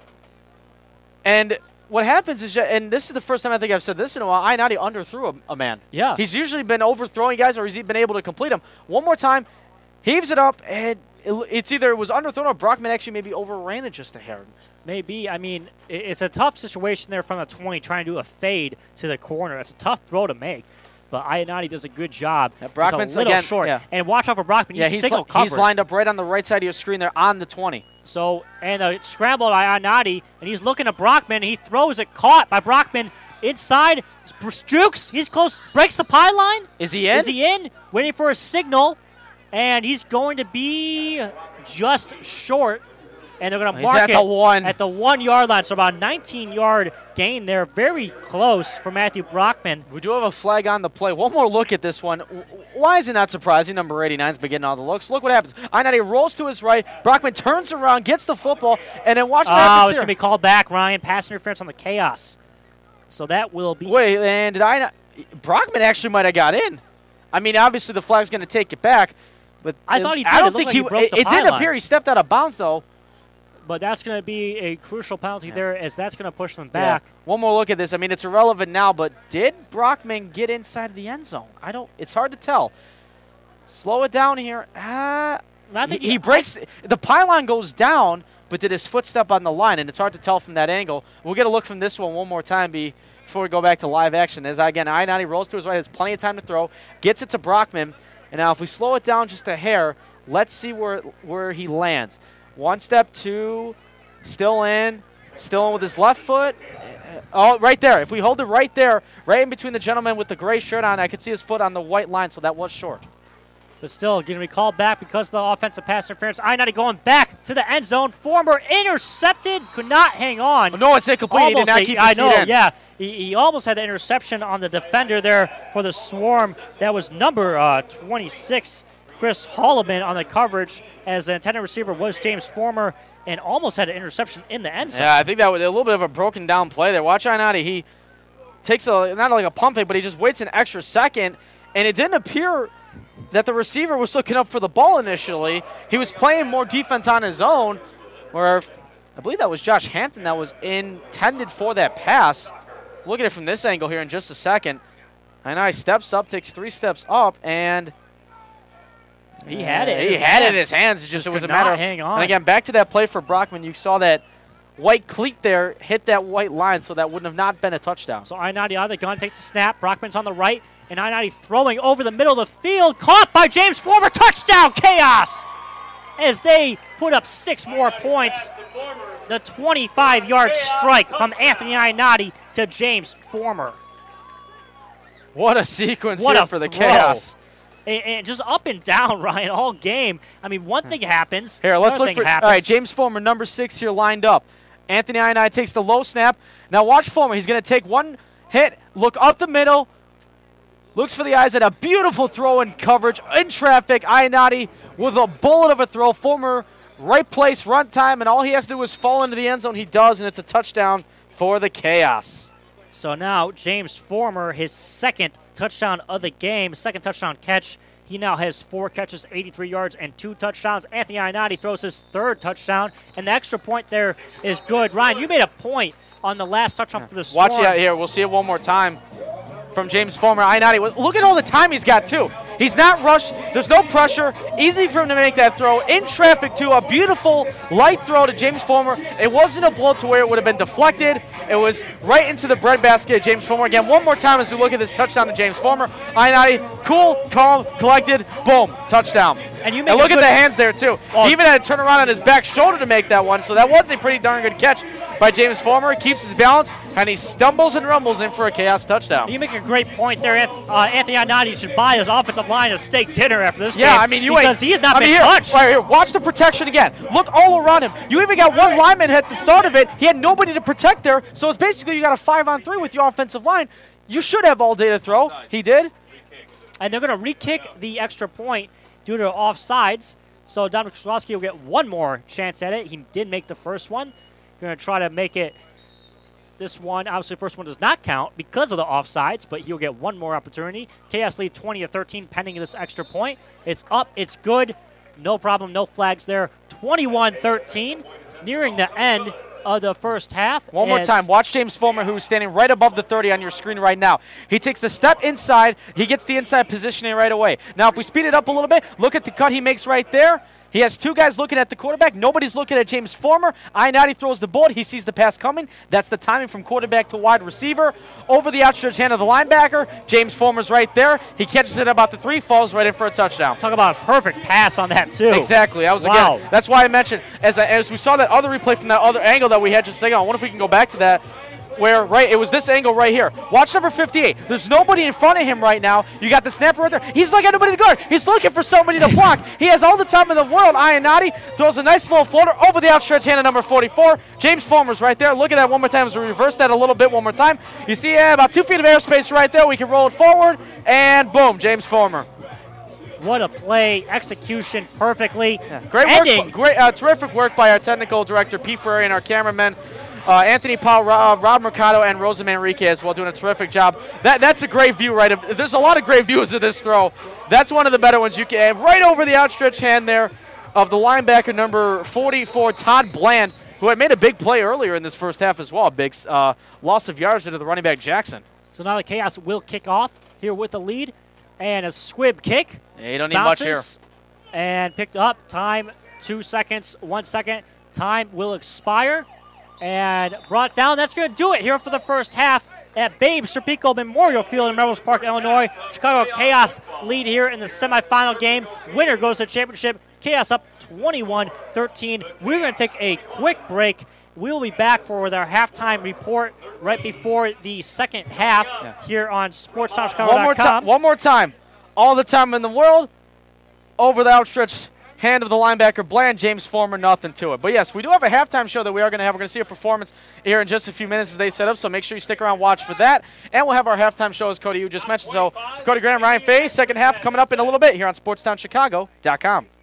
And what happens is, and this is the first time I think I've said this in a while, Ionati underthrew a man.
Yeah.
He's usually been overthrowing guys or he's been able to complete them. One more time, heaves it up, and it's either it was underthrown or Brockman actually maybe overran it just a hair.
Maybe. I mean, it's a tough situation there from the 20 trying to do a fade to the corner. It's a tough throw to make. But Ionati does a good job.
Brockman's
a little
again,
short. Yeah. And watch out for Brockman. He's single coverage.
He's lined up right on the right side of your screen there on the 20.
So, and a scramble by Ionati, and he's looking at Brockman. He throws it, caught by Brockman inside. Jukes, he's close, breaks the pylon.
Is he in?
Is he in? Waiting for a signal, and he's going to be just short. And they're going to mark it at the 1 yard line. So about a 19-yard gain there. Very close for Matthew Brockman.
We do have a flag on the play. One more look at this one. Why is it not surprising? Number 89's been getting all the looks. Look what happens. Ionati rolls to his right. Brockman turns around, gets the football, and then watch what happens here.
It's going to be called back, Ryan. Pass interference on the Chaos. So that will be.
Wait, and Brockman actually might have got in. I mean, obviously the flag's going to take it back. But
I thought he did.
I don't think he broke the pylon. It didn't appear he stepped out of bounds, though.
But that's going to be a crucial penalty there, as that's going to push them back.
Yeah. One more look at this. I mean, it's irrelevant now, but did Brockman get inside the end zone? It's hard to tell. Slow it down here. I think he breaks. The pylon goes down, but did his foot step on the line? And it's hard to tell from that angle. We'll get a look from this one more time before we go back to live action. As again, Ionati rolls to his right, has plenty of time to throw, gets it to Brockman. And now if we slow it down just a hair, let's see where he lands. 1 step, 2, still in with his left foot. Oh, right there. If we hold it right there, right in between the gentleman with the gray shirt on, I could see his foot on the white line, so that was short.
But still, going to be called back because of the offensive pass interference. I-90 going back to the end zone. Former intercepted, could not hang on.
No, it's incomplete. He did not keep his feet in.
Yeah. He almost had the interception on the defender there for the Swarm. That was number 26, Chris Holloman, on the coverage, as the intended receiver was James Former, and almost had an interception in the end zone.
Yeah, I think that was a little bit of a broken down play there. Watch I-90. He takes not like a pump fake, but he just waits an extra second, and it didn't appear that the receiver was looking up for the ball initially. He was playing more defense on his own, where I believe that was Josh Hampton that was intended for that pass. Look at it from this angle here in just a second. I steps up, takes 3 steps up, and
he had it.
He had it in his hands. It was a matter of
hang on.
And again, back to that play for Brockman, you saw that white cleat there hit that white line, so that wouldn't have not been a touchdown.
So I-90 out of the gun, takes the snap. Brockman's on the right, and I-90 throwing over the middle of the field. Caught by James Former. Touchdown, Chaos! As they put up 6 more points. The 25-yard strike from Anthony I-90 to James Former.
What a sequence here for the Chaos.
And just up and down, Ryan, all game. I mean, one thing happens.
Here, let's look for.
Happens.
All right, James Former, number 6 here, lined up. Anthony I-90 takes the low snap. Now watch Former. He's going to take one hit, look up the middle, looks for the eyes, and a beautiful throw in coverage in traffic. I-90 with a bullet of a throw. Former, right place, run time, and all he has to do is fall into the end zone. He does, and it's a touchdown for the Chaos.
So now James Former, his second touchdown of the game, second touchdown catch. He now has 4 catches, 83 yards, and 2 touchdowns. Anthony I-90 throws his 3rd touchdown, and the extra point there is good. Ryan, you made a point on the last touchdown for the Swarm.
Watch it here. We'll see it one more time from James Former. I-90. Look at all the time he's got, too. He's not rushed. There's no pressure. Easy for him to make that throw. In traffic, too. A beautiful light throw to James Former. It wasn't a blow to where it would have been deflected. It was right into the breadbasket of James Former. Again, one more time as we look at this touchdown to James Former. I-90, cool, calm, collected, boom, touchdown. And look at the hands there, too. He even had to turn around on his back shoulder to make that one, so that was a pretty darn good catch by James Former. He keeps his balance, and he stumbles and rumbles in for a Chaos touchdown.
You make a great point there. Anthony I-90 should buy his offensive line a steak dinner after this game.
Yeah, I mean,
because he has not been touched.
Right here, watch the protection again. Look all around him. You even got one lineman at the start of it. He had nobody to protect there, so it's basically you got a 5-on-3 with your offensive line. You should have all day to throw. He did.
And they're going to re-kick the extra point due to offsides. So Dominic Kozlowski will get one more chance at it. He did make the first one. Going to try to make it this one. Obviously, the first one does not count because of the offsides, but he'll get one more opportunity. Chaos lead 20-13 pending this extra point. It's up. It's good. No problem. No flags there. 21-13, nearing the end of the first half.
One more time. Watch James Former, who's standing right above the 30 on your screen right now. He takes the step inside. He gets the inside positioning right away. Now, if we speed it up a little bit, look at the cut he makes right there. He has 2 guys looking at the quarterback. Nobody's looking at James Former. I-90 throws the ball. He sees the pass coming. That's the timing from quarterback to wide receiver. Over the outstretched hand of the linebacker. James Former's right there. He catches it about the 3, falls right in for a touchdown.
Talk about a perfect pass on that, too.
Exactly. That was again. That's why I mentioned, as we saw that other replay from that other angle that we had just a second ago, I wonder if we can go back to that. Where, right, it was this angle right here. Watch number 58. There's nobody in front of him right now. You got the snapper right there. He's looking at nobody to guard. He's looking for somebody to block. He has all the time in the world. I-90 throws a nice little floater over the outstretched hand of number 44. James Former's right there. Look at that one more time as we reverse that a little bit one more time. You see about 2 feet of airspace right there. We can roll it forward, and boom, James Former.
What a play. Execution perfectly.
Yeah. Great work. Terrific work by our technical director, Pete Ferrari, and our cameramen. Anthony Powell, Rob Mercado, and Rosa Manrique as well, doing a terrific job. That's a great view, right? There's a lot of great views of this throw. That's one of the better ones you can have. Right over the outstretched hand there of the linebacker, number 44, Todd Bland, who had made a big play earlier in this first half as well. Big loss of yards into the running back, Jackson.
So now the Chaos will kick off here with the lead. And a squib kick.
Yeah, you don't need much here.
And picked up. Time, 2 seconds, 1 second. Time will expire. And brought down. That's going to do it here for the first half at Babe Serpico Memorial Field in Melrose Park, Illinois. Chicago Chaos lead here in the semifinal game. Winner goes to the championship. Chaos up 21-13. We're going to take a quick break. We'll be back for our halftime report right before the second half here on SportsTalkChicago.com.
One more time. All the time in the world. over the outstretched hand of the linebacker, Bland. James Former, nothing to it. But, yes, we do have a halftime show that we are going to have. We're going to see a performance here in just a few minutes as they set up, so make sure you stick around, watch for that. And we'll have our halftime show, as Cody, you just mentioned. So, Cody Graham, Ryan Fay, second half coming up in a little bit here on SportsTownChicago.com.